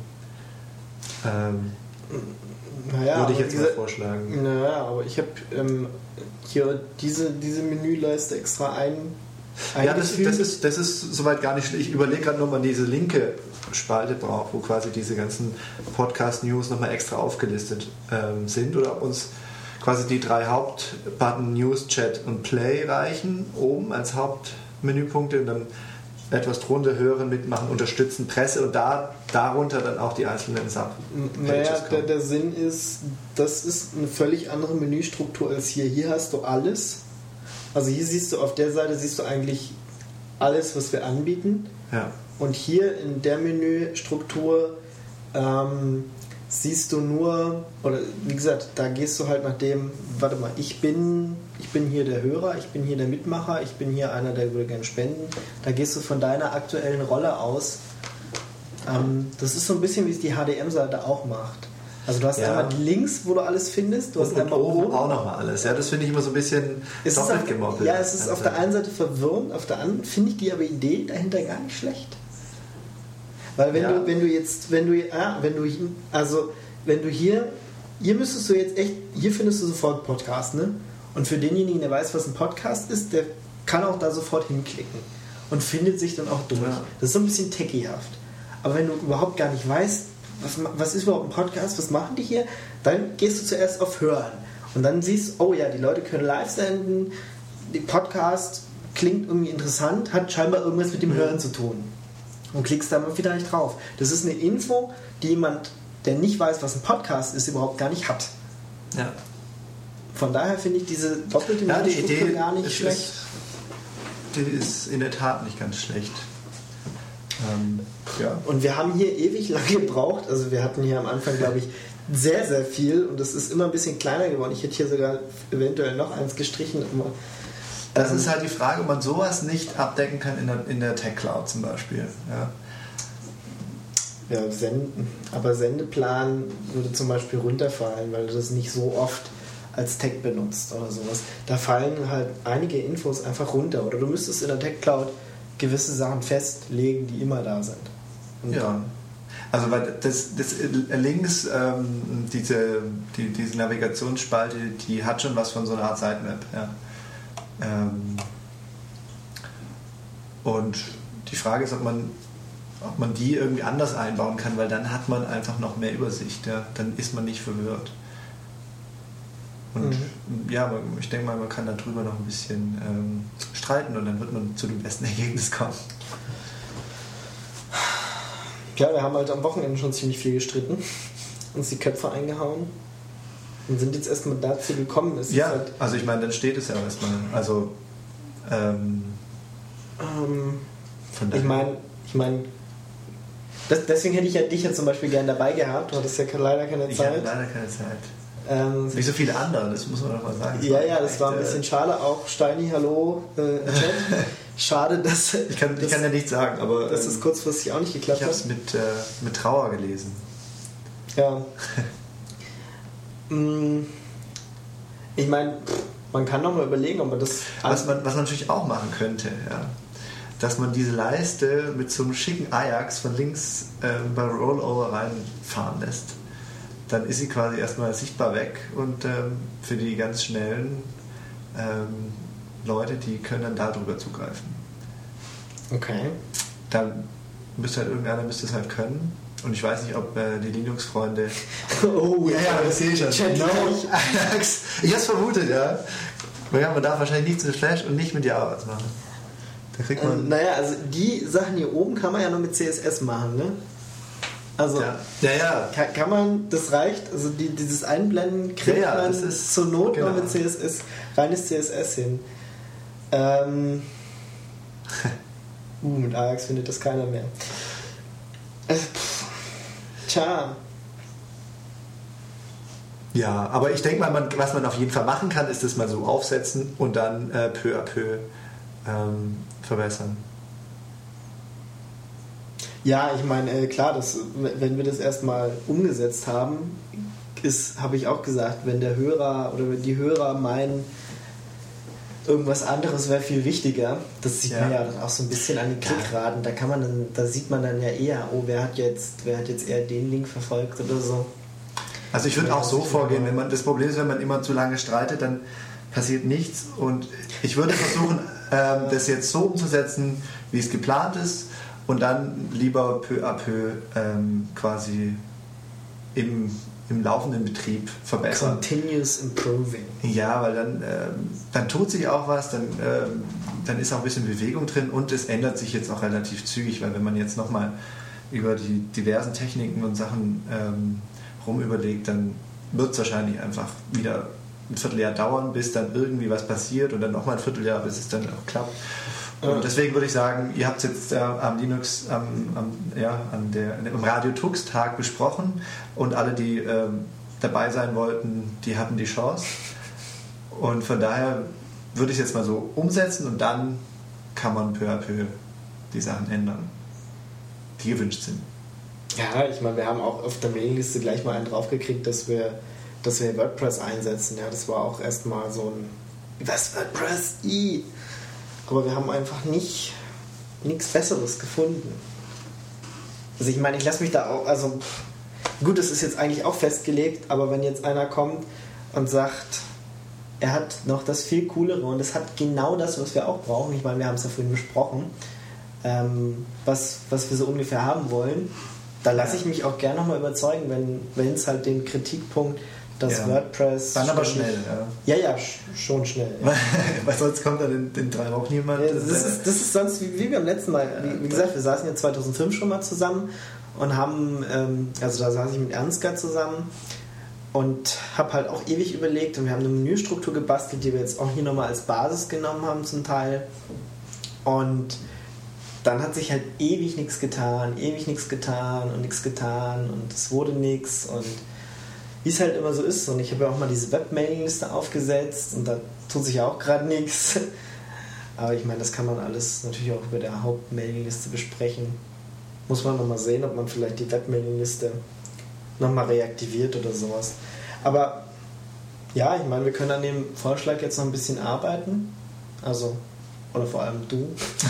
Speaker 3: Würde ich jetzt mal vorschlagen.
Speaker 2: Naja, aber ich habe hier diese Menüleiste extra
Speaker 3: ja, das ist soweit gar nicht schlecht. Ich überlege gerade nur, ob man diese linke Spalte braucht, wo quasi diese ganzen Podcast-News nochmal extra aufgelistet sind, oder ob uns quasi die 3 Hauptbutton News, Chat und Play reichen, oben als Hauptmenüpunkte und dann etwas drunter hören, mitmachen, unterstützen, Presse und darunter dann auch die einzelnen Sub-Pages.
Speaker 2: Naja, der Sinn ist, das ist eine völlig andere Menüstruktur als hier. Hier hast du alles. Also hier siehst du, auf der Seite siehst du eigentlich alles, was wir anbieten.
Speaker 3: Ja.
Speaker 2: Und hier in der Menüstruktur siehst du nur, oder wie gesagt, da gehst du halt nach dem, warte mal, ich bin hier der Hörer, ich bin hier der Mitmacher, ich bin hier einer, der würde gerne spenden. Da gehst du von deiner aktuellen Rolle aus. Das ist so ein bisschen, wie es die HDM-Seite auch macht. Also du hast einmal die Links, wo du alles findest. Du hast einmal oben
Speaker 3: auch nochmal alles. Ja, das finde ich immer so ein bisschen doppelt gemoppelt.
Speaker 2: Ja, es ist auf der einen Seite verwirrend, auf der anderen finde ich die aber Idee dahinter gar nicht schlecht. Weil wenn du hier müsstest du jetzt echt, hier findest du sofort Podcast, ne? Und für denjenigen, der weiß, was ein Podcast ist, der kann auch da sofort hinklicken und findet sich dann auch durch. Ja. Das ist so ein bisschen techiehaft. Aber wenn du überhaupt gar nicht weißt, was ist überhaupt ein Podcast, was machen die hier, dann gehst du zuerst auf Hören. Und dann siehst du, oh ja, die Leute können live senden, der Podcast klingt irgendwie interessant, hat scheinbar irgendwas mit dem Hören zu tun. Und klickst da mal vielleicht drauf. Das ist eine Info, die jemand, der nicht weiß, was ein Podcast ist, überhaupt gar nicht hat.
Speaker 3: Ja.
Speaker 2: Von daher finde ich diese doppelte Struktur gar nicht schlecht.
Speaker 3: Die ist in der Tat nicht ganz schlecht. Ja.
Speaker 2: Und wir haben hier ewig lange gebraucht. Also wir hatten hier am Anfang, glaube ich, sehr, sehr viel. Und das ist immer ein bisschen kleiner geworden. Ich hätte hier sogar eventuell noch eins gestrichen.
Speaker 3: Das ist halt die Frage, ob man sowas nicht abdecken kann in der Tech Cloud zum Beispiel.
Speaker 2: Ja, aber Sendeplan würde zum Beispiel runterfallen, weil du das nicht so oft als Tag benutzt oder sowas. Da fallen halt einige Infos einfach runter. Oder du müsstest in der Tech Cloud gewisse Sachen festlegen, die immer da sind. Und
Speaker 3: ja. Also weil das links, diese Navigationsspalte, die hat schon was von so einer Art Sitemap. Ja. Und die Frage ist, ob man die irgendwie anders einbauen kann, weil dann hat man einfach noch mehr Übersicht. Ja? Dann ist man nicht verwirrt. Und ich denke mal, man kann darüber noch ein bisschen streiten und dann wird man zu dem besten Ergebnis kommen.
Speaker 2: Ja, wir haben halt am Wochenende schon ziemlich viel gestritten, uns die Köpfe eingehauen und sind jetzt erstmal dazu gekommen.
Speaker 3: Also ich meine, dann steht es ja erstmal. Also
Speaker 2: ich meine, deswegen hätte ich ja dich ja zum Beispiel gerne dabei gehabt. Du hattest ja leider keine Zeit.
Speaker 3: Ich hatte leider keine Zeit. Wie so viele andere, das muss man doch mal sagen.
Speaker 2: Das war ein bisschen schade. Auch Steini, hallo, Chat. Schade, dass...
Speaker 3: Ich kann ja nichts sagen, aber...
Speaker 2: Dass es kurzfristig auch nicht geklappt hat.
Speaker 3: Ich habe es mit Trauer gelesen.
Speaker 2: Ja. Ich meine, man kann noch mal überlegen, ob man das...
Speaker 3: Was man natürlich auch machen könnte, ja, dass man diese Leiste mit so einem schicken Ajax von links bei Rollover reinfahren lässt. Dann ist sie quasi erstmal sichtbar weg und für die ganz schnellen Leute, die können dann darüber zugreifen.
Speaker 2: Okay.
Speaker 3: Dann irgendeiner müsste es halt können. Und ich weiß nicht, ob die Linux-Freunde...
Speaker 2: Oh, ja,
Speaker 3: das sehe ich schon. Ajax. Ich habe es vermutet, ja. Man darf wahrscheinlich nichts mit Flash und nicht mit Java machen. Da kriegt man...
Speaker 2: also die Sachen hier oben kann man ja nur mit CSS machen, ne? Also
Speaker 3: ja.
Speaker 2: Kann man, das reicht, also dieses Einblenden kriegt man
Speaker 3: das ist,
Speaker 2: zur Not noch mit CSS, reines CSS hin. Mit Ajax findet das keiner mehr. Tja.
Speaker 3: Ja, aber ich denke mal, was man auf jeden Fall machen kann, ist das mal so aufsetzen und dann peu à peu verbessern.
Speaker 2: Ja, ich meine, klar, wenn wir das erstmal umgesetzt haben, habe ich auch gesagt, wenn der Hörer oder wenn die Hörer meinen, irgendwas anderes wäre viel wichtiger, das sieht man ja dann auch so ein bisschen an den Klickraten, da sieht man dann ja eher, wer hat jetzt eher den Link verfolgt oder so.
Speaker 3: Also ich würde auch so vorgehen, das Problem ist, wenn man immer zu lange streitet, dann passiert nichts und ich würde versuchen, das jetzt so umzusetzen, wie es geplant ist, und dann lieber peu à peu quasi im laufenden Betrieb verbessern.
Speaker 2: Continuous improving.
Speaker 3: Ja, weil dann tut sich auch was, dann ist auch ein bisschen Bewegung drin und es ändert sich jetzt auch relativ zügig, weil wenn man jetzt nochmal über die diversen Techniken und Sachen rumüberlegt, dann wird es wahrscheinlich einfach wieder ein Vierteljahr dauern, bis dann irgendwie was passiert und dann nochmal ein Vierteljahr, bis es dann auch klappt. Und deswegen würde ich sagen, ihr habt es jetzt am Linux, im Radio Tux Tag besprochen und alle, die dabei sein wollten, die hatten die Chance. Und von daher würde ich es jetzt mal so umsetzen und dann kann man peu à peu die Sachen ändern, die gewünscht sind.
Speaker 2: Ja, ich meine, wir haben auch auf der Mailingliste gleich mal einen draufgekriegt, dass wir WordPress einsetzen. Ja, das war auch erstmal so ein was WordPress? Aber wir haben einfach nichts Besseres gefunden. Also ich meine, ich lasse mich da auch, also gut, es ist jetzt eigentlich auch festgelegt, aber wenn jetzt einer kommt und sagt, er hat noch das viel Coolere und es hat genau das, was wir auch brauchen, ich meine, wir haben es ja vorhin besprochen, was wir so ungefähr haben wollen, da lasse ich mich auch gerne nochmal überzeugen, wenn es halt den Kritikpunkt, dass WordPress...
Speaker 3: Dann aber schnell,
Speaker 2: ja. Ja, schon schnell. Ja.
Speaker 3: Weil sonst kommt dann in 3 Wochen niemand. Ja,
Speaker 2: das ist sonst, wie beim letzten Mal. Wie gesagt, wir saßen ja 2005 schon mal zusammen und haben, also da saß ich mit Ernstgar zusammen und habe halt auch ewig überlegt und wir haben eine Menüstruktur gebastelt, die wir jetzt auch hier nochmal als Basis genommen haben zum Teil. Und dann hat sich halt ewig nichts getan und es wurde nichts und wie es halt immer so ist. Und ich habe ja auch mal diese Web-Mailing-Liste aufgesetzt und da tut sich ja auch gerade nichts. Aber ich meine, das kann man alles natürlich auch über der Haupt-Mailing-Liste besprechen. Muss man nochmal sehen, ob man vielleicht die Web-Mailing-Liste nochmal reaktiviert oder sowas. Aber ja, ich meine, wir können an dem Vorschlag jetzt noch ein bisschen arbeiten. Also, oder vor allem du.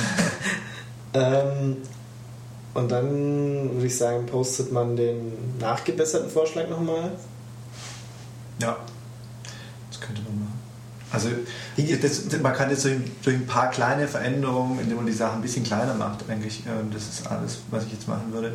Speaker 2: Und dann würde ich sagen, postet man den nachgebesserten Vorschlag nochmal. Ja,
Speaker 3: das könnte man machen. Also man kann jetzt durch ein paar kleine Veränderungen, indem man die Sachen ein bisschen kleiner macht, eigentlich, das ist alles, was ich jetzt machen würde,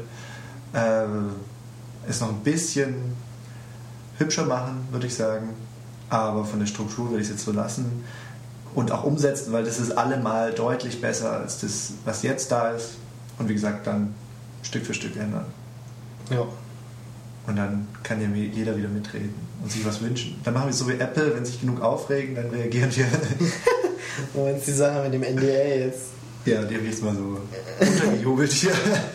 Speaker 3: es noch ein bisschen hübscher machen, würde ich sagen. Aber von der Struktur würde ich es jetzt so lassen und auch umsetzen, weil das ist allemal deutlich besser als das, was jetzt da ist. Und wie gesagt, dann Stück für Stück ändern.
Speaker 2: Ja.
Speaker 3: Und dann kann ja jeder wieder mitreden und sich was wünschen. Dann machen wir es so wie Apple, wenn sich genug aufregen, dann reagieren wir.
Speaker 2: Und wenn es die Sache mit dem NDA jetzt.
Speaker 3: Ja, die habe ich jetzt mal so untergejubelt hier.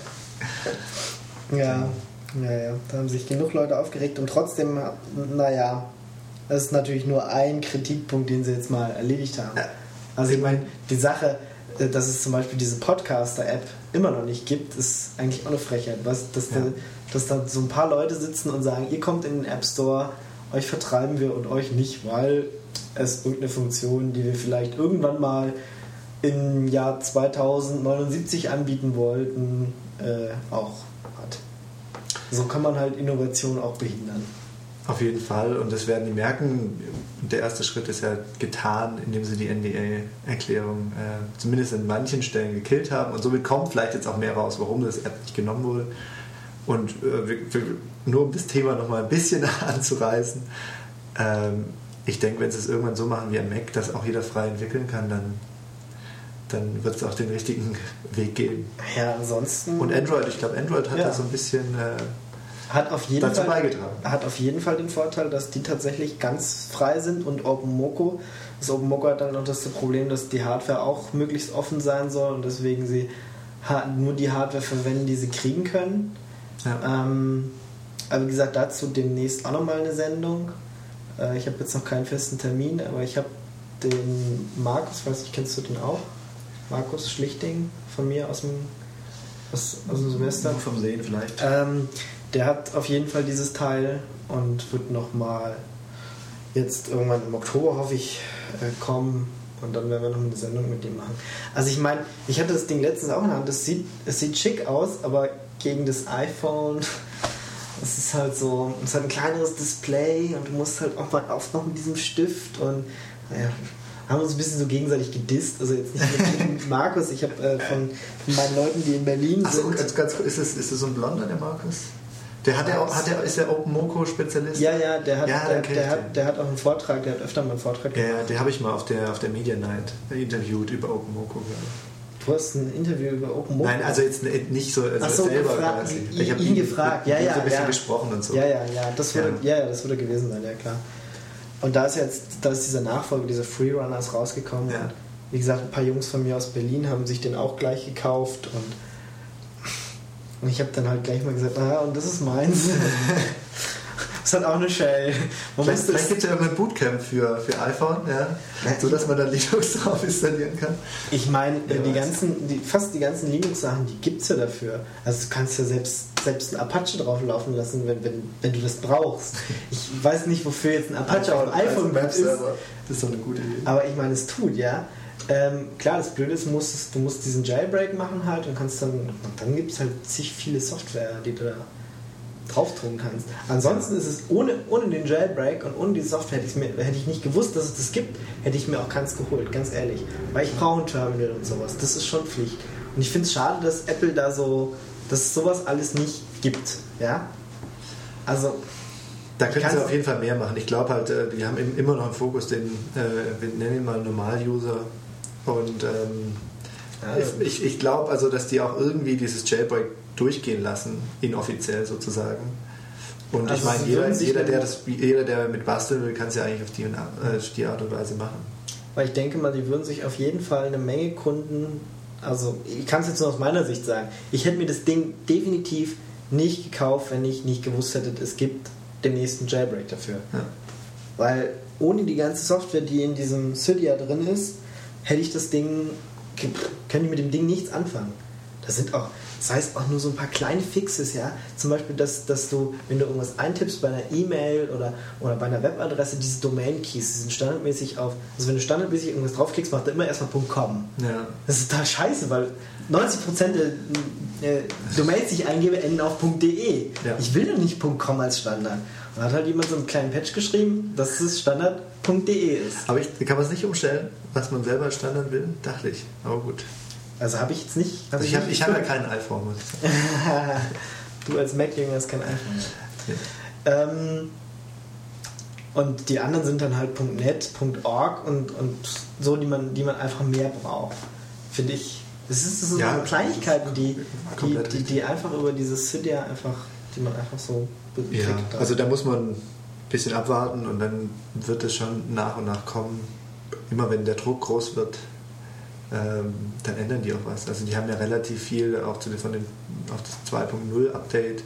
Speaker 2: Ja. Da haben sich genug Leute aufgeregt und trotzdem, naja, das ist natürlich nur ein Kritikpunkt, den sie jetzt mal erledigt haben. Also ich meine, die Sache, dass es zum Beispiel diese Podcaster-App immer noch nicht gibt, ist eigentlich auch eine Frechheit. Dass da so ein paar Leute sitzen und sagen, ihr kommt in den App Store, euch vertreiben wir und euch nicht, weil es irgendeine Funktion, die wir vielleicht irgendwann mal im Jahr 2079 anbieten wollten, auch hat. So kann man halt Innovation auch behindern.
Speaker 3: Auf jeden Fall, und das werden die merken. Der erste Schritt ist ja getan, indem sie die NDA-Erklärung zumindest an manchen Stellen gekillt haben. Und somit kommt vielleicht jetzt auch mehr raus, warum das App nicht genommen wurde. Und nur um das Thema nochmal ein bisschen anzureißen, ich denke, wenn sie es irgendwann so machen wie am Mac, dass auch jeder frei entwickeln kann, dann wird es auch den richtigen Weg geben.
Speaker 2: Ja, ansonsten...
Speaker 3: Und Android, ich glaube, Android hat da so ein bisschen...
Speaker 2: Hat auf jeden
Speaker 3: Fall
Speaker 2: den Vorteil, dass die tatsächlich ganz frei sind und OpenMoko. Das OpenMoko hat dann noch das Problem, dass die Hardware auch möglichst offen sein soll und deswegen sie nur die Hardware verwenden, die sie kriegen können.
Speaker 3: Ja.
Speaker 2: Aber wie gesagt, dazu demnächst auch nochmal eine Sendung. Ich habe jetzt noch keinen festen Termin, aber ich habe den Markus, weiß nicht, kennst du den auch? Markus Schlichting von mir aus dem Semester.
Speaker 3: Nur vom Sehen vielleicht.
Speaker 2: Der hat auf jeden Fall dieses Teil und wird nochmal jetzt irgendwann im Oktober, hoffe ich, kommen und dann werden wir noch eine Sendung mit dem machen. Also ich meine, ich hatte das Ding letztens auch in der Hand, es sieht schick aus, aber gegen das iPhone, es ist halt so, es hat ein kleineres Display und du musst halt auch mal noch mit diesem Stift und naja, haben uns ein bisschen so gegenseitig gedisst, also jetzt nicht mit Markus, ich habe von meinen Leuten, die in Berlin sind.
Speaker 3: Achso, ganz kurz, ist das so ein Blonder, der Markus? Ist der OpenMoko-Spezialist?
Speaker 2: Ja, der hat auch einen Vortrag, der hat öfter mal einen Vortrag gemacht.
Speaker 3: Ja, der habe ich mal auf der Media Night interviewt über OpenMoko.
Speaker 2: Du hast ein Interview über OpenMoko?
Speaker 3: Nein, also jetzt nicht so,
Speaker 2: also
Speaker 3: selber quasi.
Speaker 2: Ich habe ihn gefragt,
Speaker 3: so ein bisschen gesprochen und so.
Speaker 2: Ja, das würde gewesen sein, ja klar. Und da ist dieser Nachfolger, dieser Freerunners rausgekommen.
Speaker 3: Ja.
Speaker 2: wie gesagt, ein paar Jungs von mir aus Berlin haben sich den auch gleich gekauft und ich habe dann halt gleich mal gesagt, und das ist meins. Das hat auch eine Shell.
Speaker 3: Vielleicht gibt es ja irgendein Bootcamp für iPhone, ja, so dass man da Linux drauf installieren kann.
Speaker 2: Ich meine, fast die ganzen Linux-Sachen, die gibt es ja dafür. Also du kannst ja selbst einen Apache drauf laufen lassen, wenn du das brauchst. Ich weiß nicht, wofür jetzt ein Apache auf dem iPhone ist.
Speaker 3: Das ist doch eine gute Idee.
Speaker 2: Aber ich meine, es tut, ja. Klar, das Blöde ist, du musst diesen Jailbreak machen halt und dann gibt es halt zig viele Software, die du da drauf tun kannst. Ansonsten ist es ohne den Jailbreak und ohne die Software hätte ich nicht gewusst, dass es das gibt, hätte ich mir auch keins geholt, ganz ehrlich. Weil ich brauche ein Terminal und sowas. Das ist schon Pflicht. Und ich finde es schade, dass Apple dass es sowas alles nicht gibt. Ja? Also
Speaker 3: da können sie auf jeden Fall mehr machen. Ich glaube halt, die haben immer noch im Fokus wir nennen ihn mal Normal-User. Und ich glaube also, dass die auch irgendwie dieses Jailbreak durchgehen lassen, inoffiziell sozusagen. Und also ich meine, jeder, der mit basteln will, kann es ja eigentlich auf die Art und Weise machen.
Speaker 2: Weil ich denke mal, die würden sich auf jeden Fall eine Menge Kunden, also ich kann es jetzt nur aus meiner Sicht sagen, ich hätte mir das Ding definitiv nicht gekauft, wenn ich nicht gewusst hätte, es gibt den nächsten Jailbreak dafür. Ja. Weil ohne die ganze Software, die in diesem Cydia drin ist, könnte ich mit dem Ding nichts anfangen. Das heißt auch nur so ein paar kleine Fixes, ja. Zum Beispiel, dass du, wenn du irgendwas eintippst bei einer E-Mail oder bei einer Webadresse, diese Domain-Keys, die sind standardmäßig also wenn du standardmäßig irgendwas draufklickst, macht er immer erstmal .com. Ja. Das ist total scheiße, weil 90% der Domains, die ich eingebe, enden auf .de. Ja. Ich will doch nicht .com als Standard. Und da hat halt jemand so einen kleinen Patch geschrieben, dass es Standard.de ist.
Speaker 3: Aber kann man es nicht umstellen, was man selber als Standard will? Dachte ich. Aber gut.
Speaker 2: Also habe ich jetzt nicht...
Speaker 3: Ich habe ja kein iPhone, muss ich sagen.
Speaker 2: Du als Mac-Jünger hast kein iPhone. Ja. Und die anderen sind dann halt .net, .org und so, die man einfach mehr braucht. Finde ich. Das sind so Kleinigkeiten, die einfach über dieses Cydia die man einfach so
Speaker 3: bekriegt. Ja, also da muss man ein bisschen abwarten und dann wird es schon nach und nach kommen. Immer wenn der Druck groß wird, dann ändern die auch was. Also die haben ja relativ viel auch auf das 2.0 Update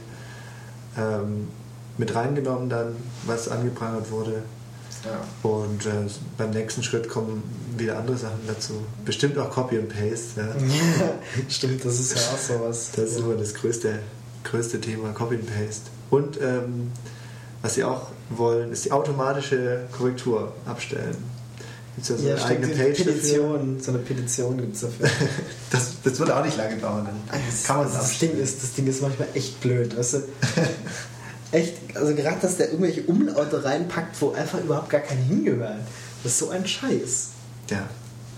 Speaker 3: mit reingenommen dann, was angeprangert wurde. Ja. Und beim nächsten Schritt kommen wieder andere Sachen dazu. Bestimmt auch Copy and Paste. Ja.
Speaker 2: Stimmt, das ist ja auch sowas.
Speaker 3: Das ist immer das größte Thema, Copy and Paste. Und was sie auch wollen, ist die automatische Korrektur abstellen. Gibt es ja so eine eigene Page dafür?
Speaker 2: So eine Petition gibt es dafür.
Speaker 3: das wird auch nicht lange dauern.
Speaker 2: Das Ding ist manchmal echt blöd, weißt du? Echt, also gerade, dass der irgendwelche Umlaute reinpackt, wo einfach überhaupt gar keine hingehören. Das ist so ein Scheiß.
Speaker 3: Ja.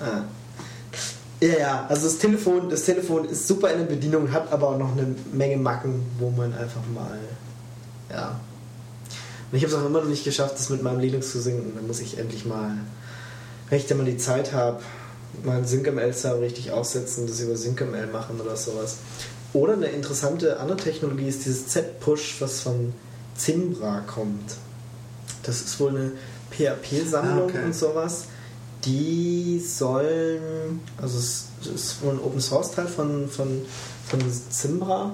Speaker 2: Ja, also das Telefon ist super in der Bedienung, hat aber auch noch eine Menge Macken, wo man einfach mal, ja. Und ich habe es auch immer noch nicht geschafft, das mit meinem Linux zu synken. Da muss ich endlich mal, wenn ich dann mal die Zeit habe, mal einen SyncML-Server richtig aussetzen, das über SyncML machen oder sowas. Oder eine interessante andere Technologie ist dieses Z-Push, was von Zimbra kommt. Das ist wohl eine PHP-Sammlung und sowas. Die sollen, also es ist wohl ein Open-Source-Teil von Zimbra.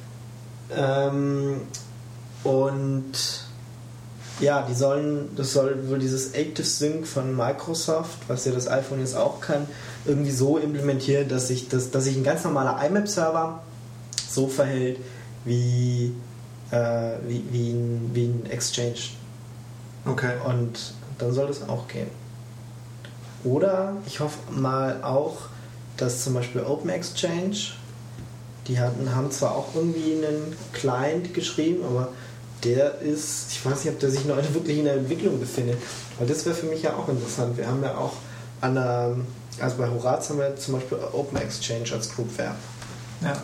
Speaker 2: Und ja, das soll wohl dieses Active Sync von Microsoft, was ja das iPhone jetzt auch kann, irgendwie so implementieren, dass sich ein ganz normaler IMAP-Server so verhält wie ein Exchange.
Speaker 3: Okay.
Speaker 2: Und dann soll das auch gehen. Oder ich hoffe mal auch, dass zum Beispiel Open Exchange, die haben zwar auch irgendwie einen Client geschrieben, aber der ist, ich weiß nicht, ob der sich noch wirklich in der Entwicklung befindet. Weil das wäre für mich ja auch interessant. Wir haben ja auch also bei Horaz haben wir zum Beispiel Open Exchange als Group-Verb.
Speaker 3: Ja.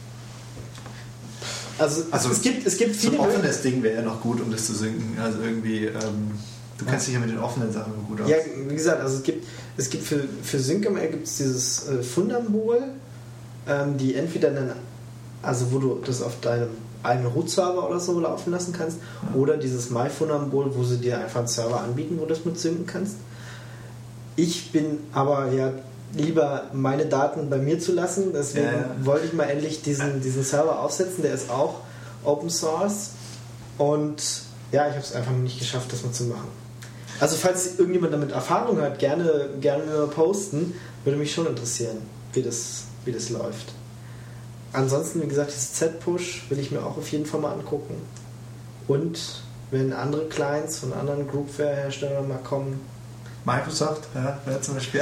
Speaker 2: Also es gibt viele...
Speaker 3: So ein offenes Ding wäre ja noch gut, um das zu synken. Also irgendwie, du kennst dich ja mit den offenen Sachen gut aus.
Speaker 2: Ja, wie gesagt, also es gibt für SyncML gibt es dieses Fundambol, die entweder also wo du das auf deinem eigenen Root-Server oder so laufen lassen kannst, oder dieses MyFundambol, wo sie dir einfach einen Server anbieten, wo du das mit synken kannst. Ich bin aber ja lieber meine Daten bei mir zu lassen. Deswegen wollte ich mal endlich diesen Server aufsetzen. Der ist auch Open Source. Und ja, ich habe es einfach nicht geschafft, das mal zu machen. Also falls irgendjemand damit Erfahrung hat, gerne mir posten. Würde mich schon interessieren, wie das läuft. Ansonsten, wie gesagt, dieses Z-Push will ich mir auch auf jeden Fall mal angucken. Und wenn andere Clients von anderen Groupware-Herstellern mal kommen.
Speaker 3: Microsoft, wäre zum Beispiel.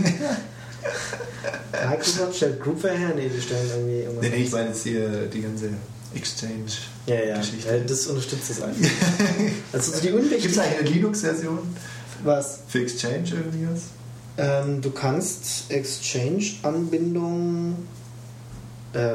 Speaker 2: Microsoft stellt Groupware her? Nee, die stellen irgendwie irgendwas.
Speaker 3: Nee, ich meine jetzt die ganze Exchange-Geschichte.
Speaker 2: Ja, das unterstützt das einfach. Also die unwichtigen.
Speaker 3: Gibt es eigentlich eine Linux-Version?
Speaker 2: Was?
Speaker 3: Für Exchange irgendwie was?
Speaker 2: Du kannst Exchange-Anbindungen. Ja,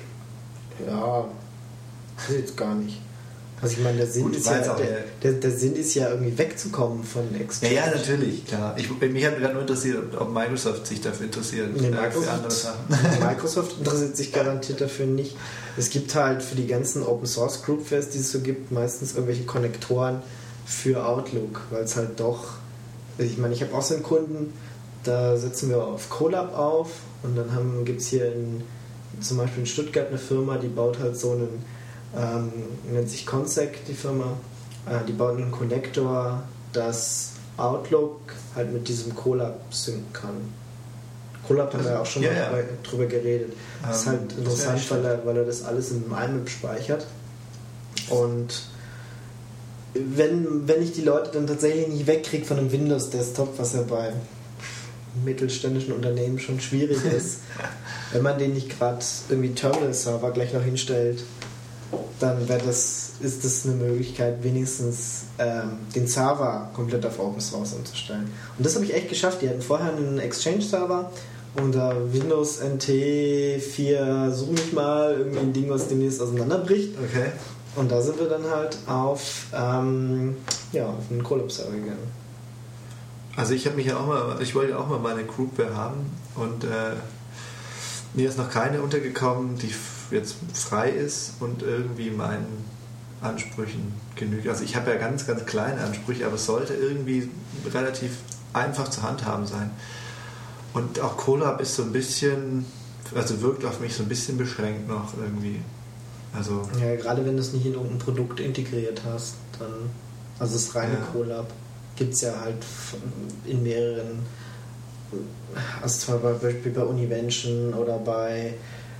Speaker 2: weiß ich jetzt gar nicht. Also ich meine, der Sinn ist ja irgendwie wegzukommen von Exchange.
Speaker 3: Ja, natürlich, klar. Mich hat gerade nur interessiert, ob Microsoft sich dafür interessiert.
Speaker 2: Nee,
Speaker 3: für andere Sachen.
Speaker 2: Microsoft interessiert sich garantiert dafür nicht. Es gibt halt für die ganzen Open Source Groupwares, die es so gibt, meistens irgendwelche Konnektoren für Outlook, weil es halt doch, ich meine, ich habe auch so einen Kunden, da setzen wir auf Colab auf und dann gibt es hier zum Beispiel in Stuttgart eine Firma, die baut halt so einen nennt sich Consec, die Firma. Die baut einen Connector, dass Outlook halt mit diesem Colab synken kann. Colab haben wir ja auch schon mal drüber geredet. Das ist halt interessant, weil er das alles in einem IMAP speichert. Und wenn ich die Leute dann tatsächlich nicht wegkriege von einem Windows-Desktop, was ja bei mittelständischen Unternehmen schon schwierig ist, wenn man den nicht gerade irgendwie Terminal-Server gleich noch hinstellt, dann ist das eine Möglichkeit, wenigstens den Server komplett auf Open Source umzustellen. Und das habe ich echt geschafft. Die hatten vorher einen Exchange-Server unter Windows NT 4, such mich mal, irgendwie ein Ding, was demnächst auseinanderbricht.
Speaker 3: Okay.
Speaker 2: Und da sind wir dann halt auf einen Colab-Server gegangen.
Speaker 3: Also ich wollte auch mal meine Groupware haben und mir ist noch keine untergekommen, die jetzt frei ist und irgendwie meinen Ansprüchen genügt. Also ich habe ja ganz, ganz kleine Ansprüche, aber es sollte irgendwie relativ einfach zu handhaben sein. Und auch Colab ist so ein bisschen, also wirkt auf mich so ein bisschen beschränkt noch irgendwie. Also
Speaker 2: ja, gerade wenn du es nicht in irgendein Produkt integriert hast, dann, also das reine Colab gibt es ja halt in mehreren, also zum Beispiel bei Univention oder bei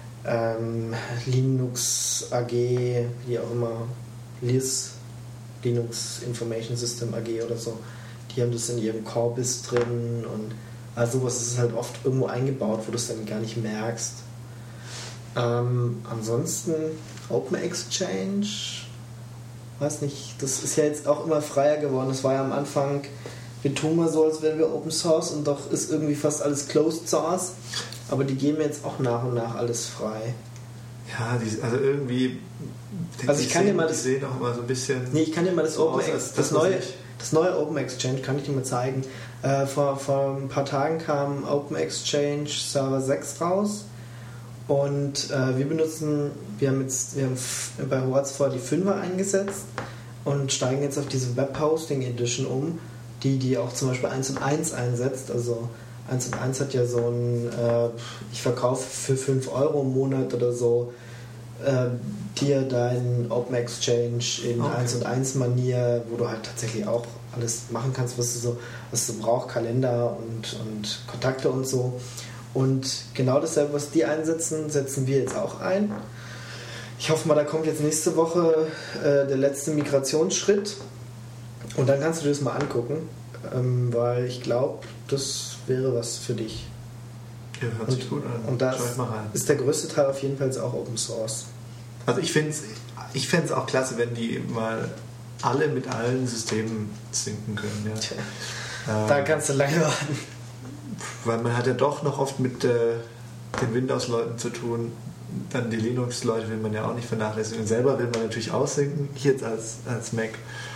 Speaker 2: Linux AG, wie auch immer, LIS, Linux Information System AG oder so, die haben das in ihrem Corbis drin und also sowas ist halt oft irgendwo eingebaut, wo du es dann gar nicht merkst. Ansonsten Open Exchange, weiß nicht, das ist ja jetzt auch immer freier geworden. Das war ja am Anfang, wir tun mal so, als wären wir Open Source und doch ist irgendwie fast alles Closed Source. Aber die geben jetzt auch nach und nach alles frei.
Speaker 3: Ja, also irgendwie.
Speaker 2: Also ich kann dir mal das
Speaker 3: sehen auch immer so ein bisschen.
Speaker 2: Nee, ich kann dir mal das neue Open Exchange kann ich dir mal zeigen. Vor ein paar Tagen kam Open Exchange Server 6 raus und wir haben bei Horaz vor die 5er eingesetzt und steigen jetzt auf diese Web Hosting Edition um, die auch zum Beispiel 1 und 1 einsetzt. Also 1 und 1 hat ja so ein, ich verkaufe für 5 Euro im Monat oder so dir deinen Open Exchange in 1 und 1 Manier, wo du halt tatsächlich auch alles machen kannst, was du brauchst, Kalender und Kontakte und so. Und genau dasselbe, was die einsetzen, setzen wir jetzt auch ein. Ich hoffe mal, da kommt jetzt nächste Woche der letzte Migrationsschritt und dann kannst du dir das mal angucken, weil ich glaube, das wäre was für dich.
Speaker 3: Ja, hört sich gut an.
Speaker 2: Und das ist der größte Teil auf jeden Fall auch Open Source.
Speaker 3: Also ich fände es auch klasse, wenn die mal alle mit allen Systemen synken können. Ja.
Speaker 2: Da kannst du lange warten.
Speaker 3: Weil man hat ja doch noch oft mit den Windows-Leuten zu tun. Dann die Linux-Leute will man ja auch nicht vernachlässigen. Und selber will man natürlich aussynken, ich jetzt als Mac.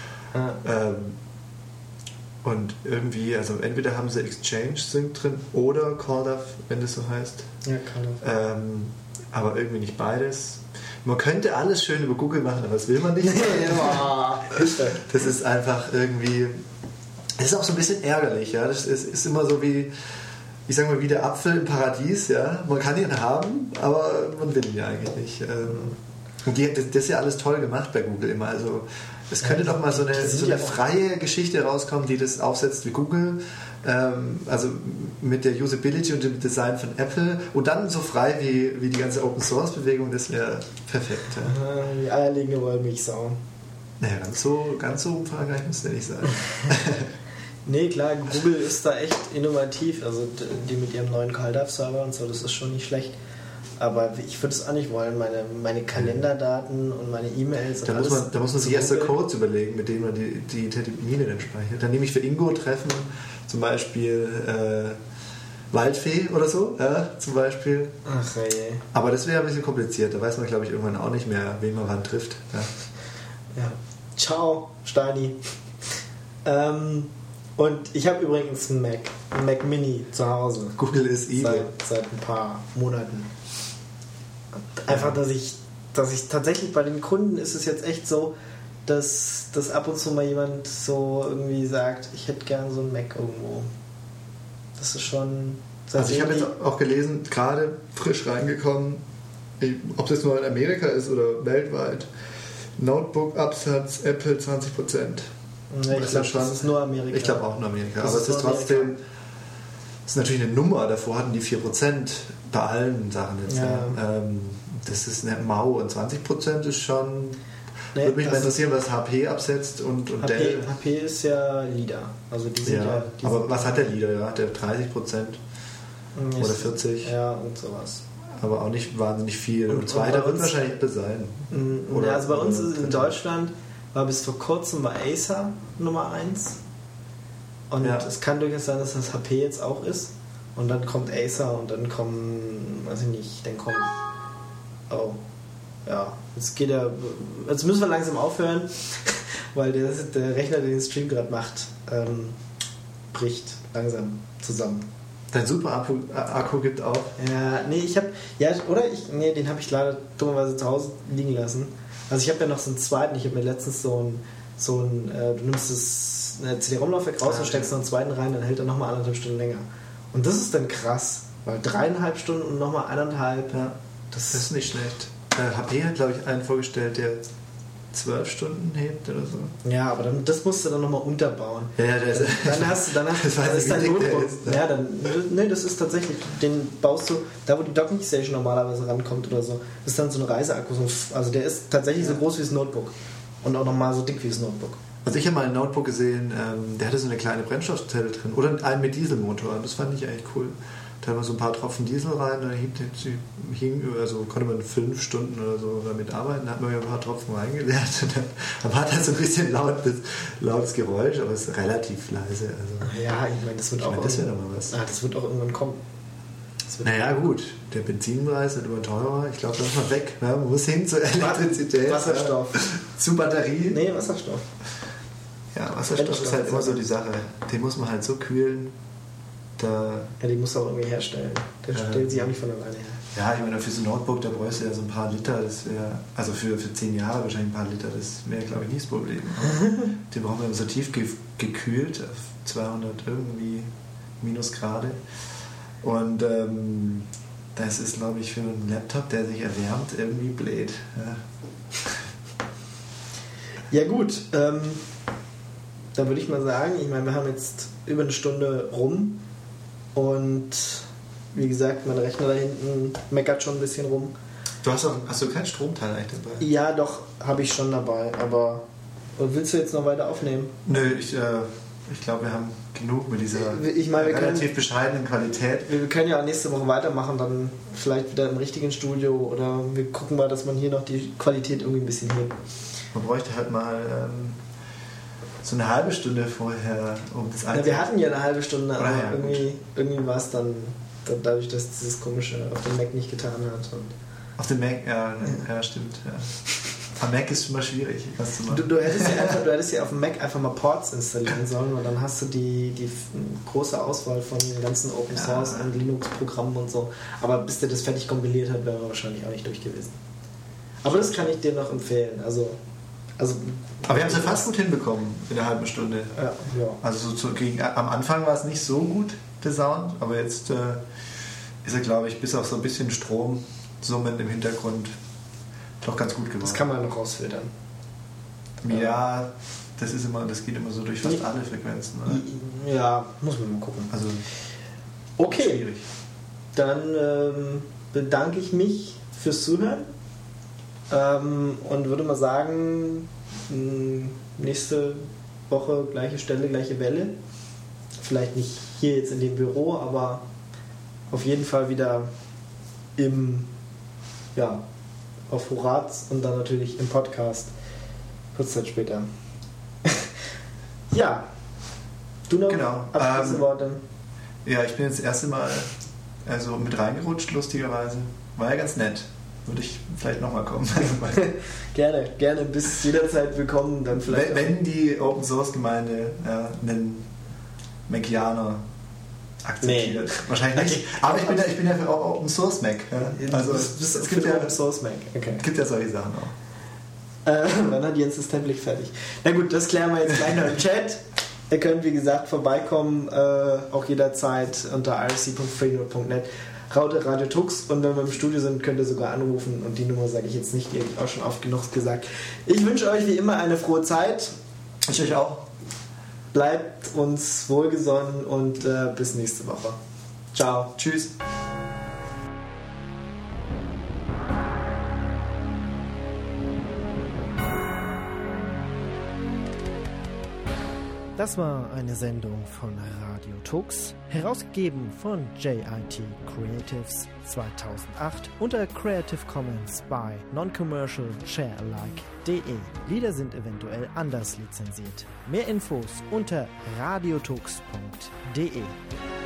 Speaker 3: Und irgendwie, also entweder haben sie Exchange Sync drin oder CalDAV, wenn das so heißt.
Speaker 2: Ja, CalDAV.
Speaker 3: Aber irgendwie nicht beides. Man könnte alles schön über Google machen, aber das will man nicht. Das ist einfach irgendwie... Das ist auch so ein bisschen ärgerlich. Ja? Das ist immer so wie... ich sag mal, wie der Apfel im Paradies, ja. Man kann ihn haben, aber man will ihn ja eigentlich nicht. Und das ist ja alles toll gemacht bei Google immer. Also es könnte doch mal so eine freie Geschichte rauskommen, die das aufsetzt wie Google. Also mit der Usability und dem Design von Apple und dann so frei wie die ganze Open Source Bewegung, das wäre perfekt. Ja.
Speaker 2: Die eierlegende Wollmilchsau.
Speaker 3: Naja, ganz so umfangreich muss der nicht sein.
Speaker 2: Nee, klar, Google ist da echt innovativ. Also die mit ihrem neuen CalDAV-Server und so, das ist schon nicht schlecht. Aber ich würde es auch nicht wollen, meine Kalenderdaten und meine E-Mails.
Speaker 3: Da muss man sich erst Codes überlegen, mit denen man die Termine dann speichert. Dann nehme ich für Ingo-Treffen zum Beispiel Waldfee oder so, ja, zum Beispiel.
Speaker 2: Ach je.
Speaker 3: Aber das wäre ein bisschen kompliziert. Da weiß man, glaube ich, irgendwann auch nicht mehr, wen man wann trifft.
Speaker 2: Ja. Ciao, Steini. Und ich habe übrigens einen Mac Mini zu Hause.
Speaker 3: Google ist evil.
Speaker 2: Seit ein paar Monaten. Einfach, dass ich tatsächlich bei den Kunden ist es jetzt echt so, dass ab und zu mal jemand so irgendwie sagt, ich hätte gern so einen Mac irgendwo. Das ist schon...
Speaker 3: Also ich habe jetzt auch gelesen, gerade frisch reingekommen, ob das nur in Amerika ist oder weltweit, Notebook-Absatz Apple 20%.
Speaker 2: Ja, ich glaube, das ist nur Amerika.
Speaker 3: Ich glaube auch nur Amerika. Aber es ist trotzdem... Das ist natürlich eine Nummer, davor hatten die 4% bei allen Sachen jetzt. Ja. Das ist eine Mau und 20% ist schon... Nee, würde mich mal interessieren, was HP absetzt und Dell.
Speaker 2: HP ist ja Leader. Also die sind
Speaker 3: aber was hat der Leader? Ja? Hat der 30% oder 40%?
Speaker 2: Ja, und sowas.
Speaker 3: Aber auch nicht wahnsinnig viel. Und zweiter wird wahrscheinlich Apple sein.
Speaker 2: Oder also bei uns ist in Deutschland war bis vor kurzem bei Acer Nummer 1. Und es kann durchaus sein, dass das HP jetzt auch ist. Und dann kommt Acer und dann kommen, weiß ich nicht, jetzt müssen wir langsam aufhören, weil der Rechner, der den Stream gerade macht, bricht langsam zusammen.
Speaker 3: Dein super Akku gibt auch?
Speaker 2: Ja, nee, den habe ich leider dummerweise zu Hause liegen lassen. Also ich habe ja noch so einen zweiten, ich habe mir letztens du nimmst eine CD-ROM-Laufwerk raus und steckst noch einen zweiten rein, dann hält er nochmal 1,5 Stunden länger. Und das ist dann krass, weil 3,5 Stunden und nochmal 1,5. Ja,
Speaker 3: das ist nicht schlecht. HP hat, glaube ich, einen vorgestellt, der 12 Stunden hebt oder so.
Speaker 2: Ja, aber das musst du dann nochmal unterbauen.
Speaker 3: Ja,
Speaker 2: dann hast das ist dein Notebook. Ja, das ist tatsächlich, den baust du, da wo die Docking Station normalerweise rankommt oder so, ist dann so ein Reiseakku. Also der ist tatsächlich so groß wie das Notebook. Und auch nochmal so dick wie das Notebook.
Speaker 3: Also ich habe mal ein Notebook gesehen, der hatte so eine kleine Brennstoffzelle drin. Oder einen mit Dieselmotor. Das fand ich eigentlich cool. Da hat man so ein paar Tropfen Diesel rein, dann konnte man 5 Stunden oder so damit arbeiten, da hat man ja ein paar Tropfen reingeleert und dann war das so ein bisschen lautes Geräusch, aber es ist relativ leise. Also,
Speaker 2: ja, ich meine, das wird auch das wird auch irgendwann kommen.
Speaker 3: Naja, gut, der Benzinpreis wird immer teurer, ich glaube, da ist man weg. Ne? Man muss hin zur Elektrizität.
Speaker 2: Wasserstoff.
Speaker 3: Zu Batterie.
Speaker 2: Nee, Wasserstoff.
Speaker 3: Ja, Wasserstoff ist halt immer so die Sache. Den muss man halt so kühlen.
Speaker 2: Ja, die muss auch irgendwie herstellen. Der stellt sich auch nicht von alleine her.
Speaker 3: Ja, ich meine, für so ein Notebook, da bräuchst du ja so ein paar Liter, das wäre, also für 10 Jahre wahrscheinlich ein paar Liter, das wäre, glaube ich, nicht das Problem. Den brauchen wir so tief gekühlt, auf 200 irgendwie Minusgrade. Und das ist, glaube ich, für einen Laptop, der sich erwärmt, irgendwie blöd.
Speaker 2: Ja gut, dann würde ich mal sagen, ich meine, wir haben jetzt über eine Stunde rum. Und wie gesagt, mein Rechner da hinten meckert schon ein bisschen rum.
Speaker 3: Hast du kein Stromteil eigentlich dabei?
Speaker 2: Ja, doch, habe ich schon dabei. Aber willst du jetzt noch weiter aufnehmen?
Speaker 3: Nö, ich glaube, wir haben genug mit dieser relativ bescheidenen Qualität.
Speaker 2: Wir können ja nächste Woche weitermachen, dann vielleicht wieder im richtigen Studio. Oder wir gucken mal, dass man hier noch die Qualität irgendwie ein bisschen hebt.
Speaker 3: Man bräuchte halt mal... so eine halbe Stunde vorher, um das
Speaker 2: einzusetzen. Ja, wir hatten ja eine halbe Stunde, aber irgendwie war es dann dadurch, dass dieses komische auf dem Mac nicht getan hat. Und
Speaker 3: auf dem Mac, ja, stimmt. Ja. Am Mac ist immer schwierig, was zu machen.
Speaker 2: Du hättest ja auf dem Mac einfach mal Ports installieren sollen und dann hast du die große Auswahl von den ganzen Open Source und Linux-Programmen und so. Aber bis der das fertig kompiliert hat, wäre er wahrscheinlich auch nicht durch gewesen. Aber das kann ich dir noch empfehlen.
Speaker 3: Aber wir haben es ja fast gut hinbekommen in der halben Stunde.
Speaker 2: Ja.
Speaker 3: Also am Anfang war es nicht so gut. der Sound, aber jetzt ist er, glaube ich, bis auf so ein bisschen Stromsummen im Hintergrund doch ganz gut geworden.
Speaker 2: Das kann man noch rausfiltern.
Speaker 3: Ja, das geht immer so durch fast alle Frequenzen. Oder?
Speaker 2: Ja, muss man mal gucken.
Speaker 3: Also
Speaker 2: okay,
Speaker 3: schwierig.
Speaker 2: Dann bedanke ich mich fürs Zuhören und würde mal sagen, nächste Woche gleiche Stelle, gleiche Welle. Vielleicht nicht hier jetzt in dem Büro, aber auf jeden Fall wieder auf Horaz und dann natürlich im Podcast kurz Zeit später. Ja, du noch Abschlussworte?
Speaker 3: Ja, ich bin jetzt das erste Mal mit reingerutscht, lustigerweise. War ja ganz nett. Würde ich vielleicht nochmal kommen.
Speaker 2: Gerne, bis jederzeit willkommen. Dann vielleicht
Speaker 3: wenn die Open Source Gemeinde einen Macianer akzeptiert. Nee. Wahrscheinlich nicht. Aber ich bin ja für Open Source Mac. Ja? Also es gibt ja
Speaker 2: Open Source Mac. Okay.
Speaker 3: Gibt ja solche Sachen auch.
Speaker 2: Dann hat Jens das Template fertig. Na gut, das klären wir jetzt gleich noch im Chat. Ihr könnt, wie gesagt, vorbeikommen, auch jederzeit unter irc.freenode.net. Raute Radio Tux, und wenn wir im Studio sind, könnt ihr sogar anrufen, und die Nummer sage ich jetzt nicht, die habe ich auch schon oft genug gesagt. Ich wünsche euch wie immer eine frohe Zeit.
Speaker 3: Ich euch auch.
Speaker 2: Bleibt uns wohlgesonnen und bis nächste Woche. Ciao.
Speaker 3: Tschüss.
Speaker 4: Das war eine Sendung von Radio Tux, herausgegeben von JIT Creatives 2008 unter Creative Commons by Non-Commercial Sharealike.de. Lieder sind eventuell anders lizenziert. Mehr Infos unter radiotux.de.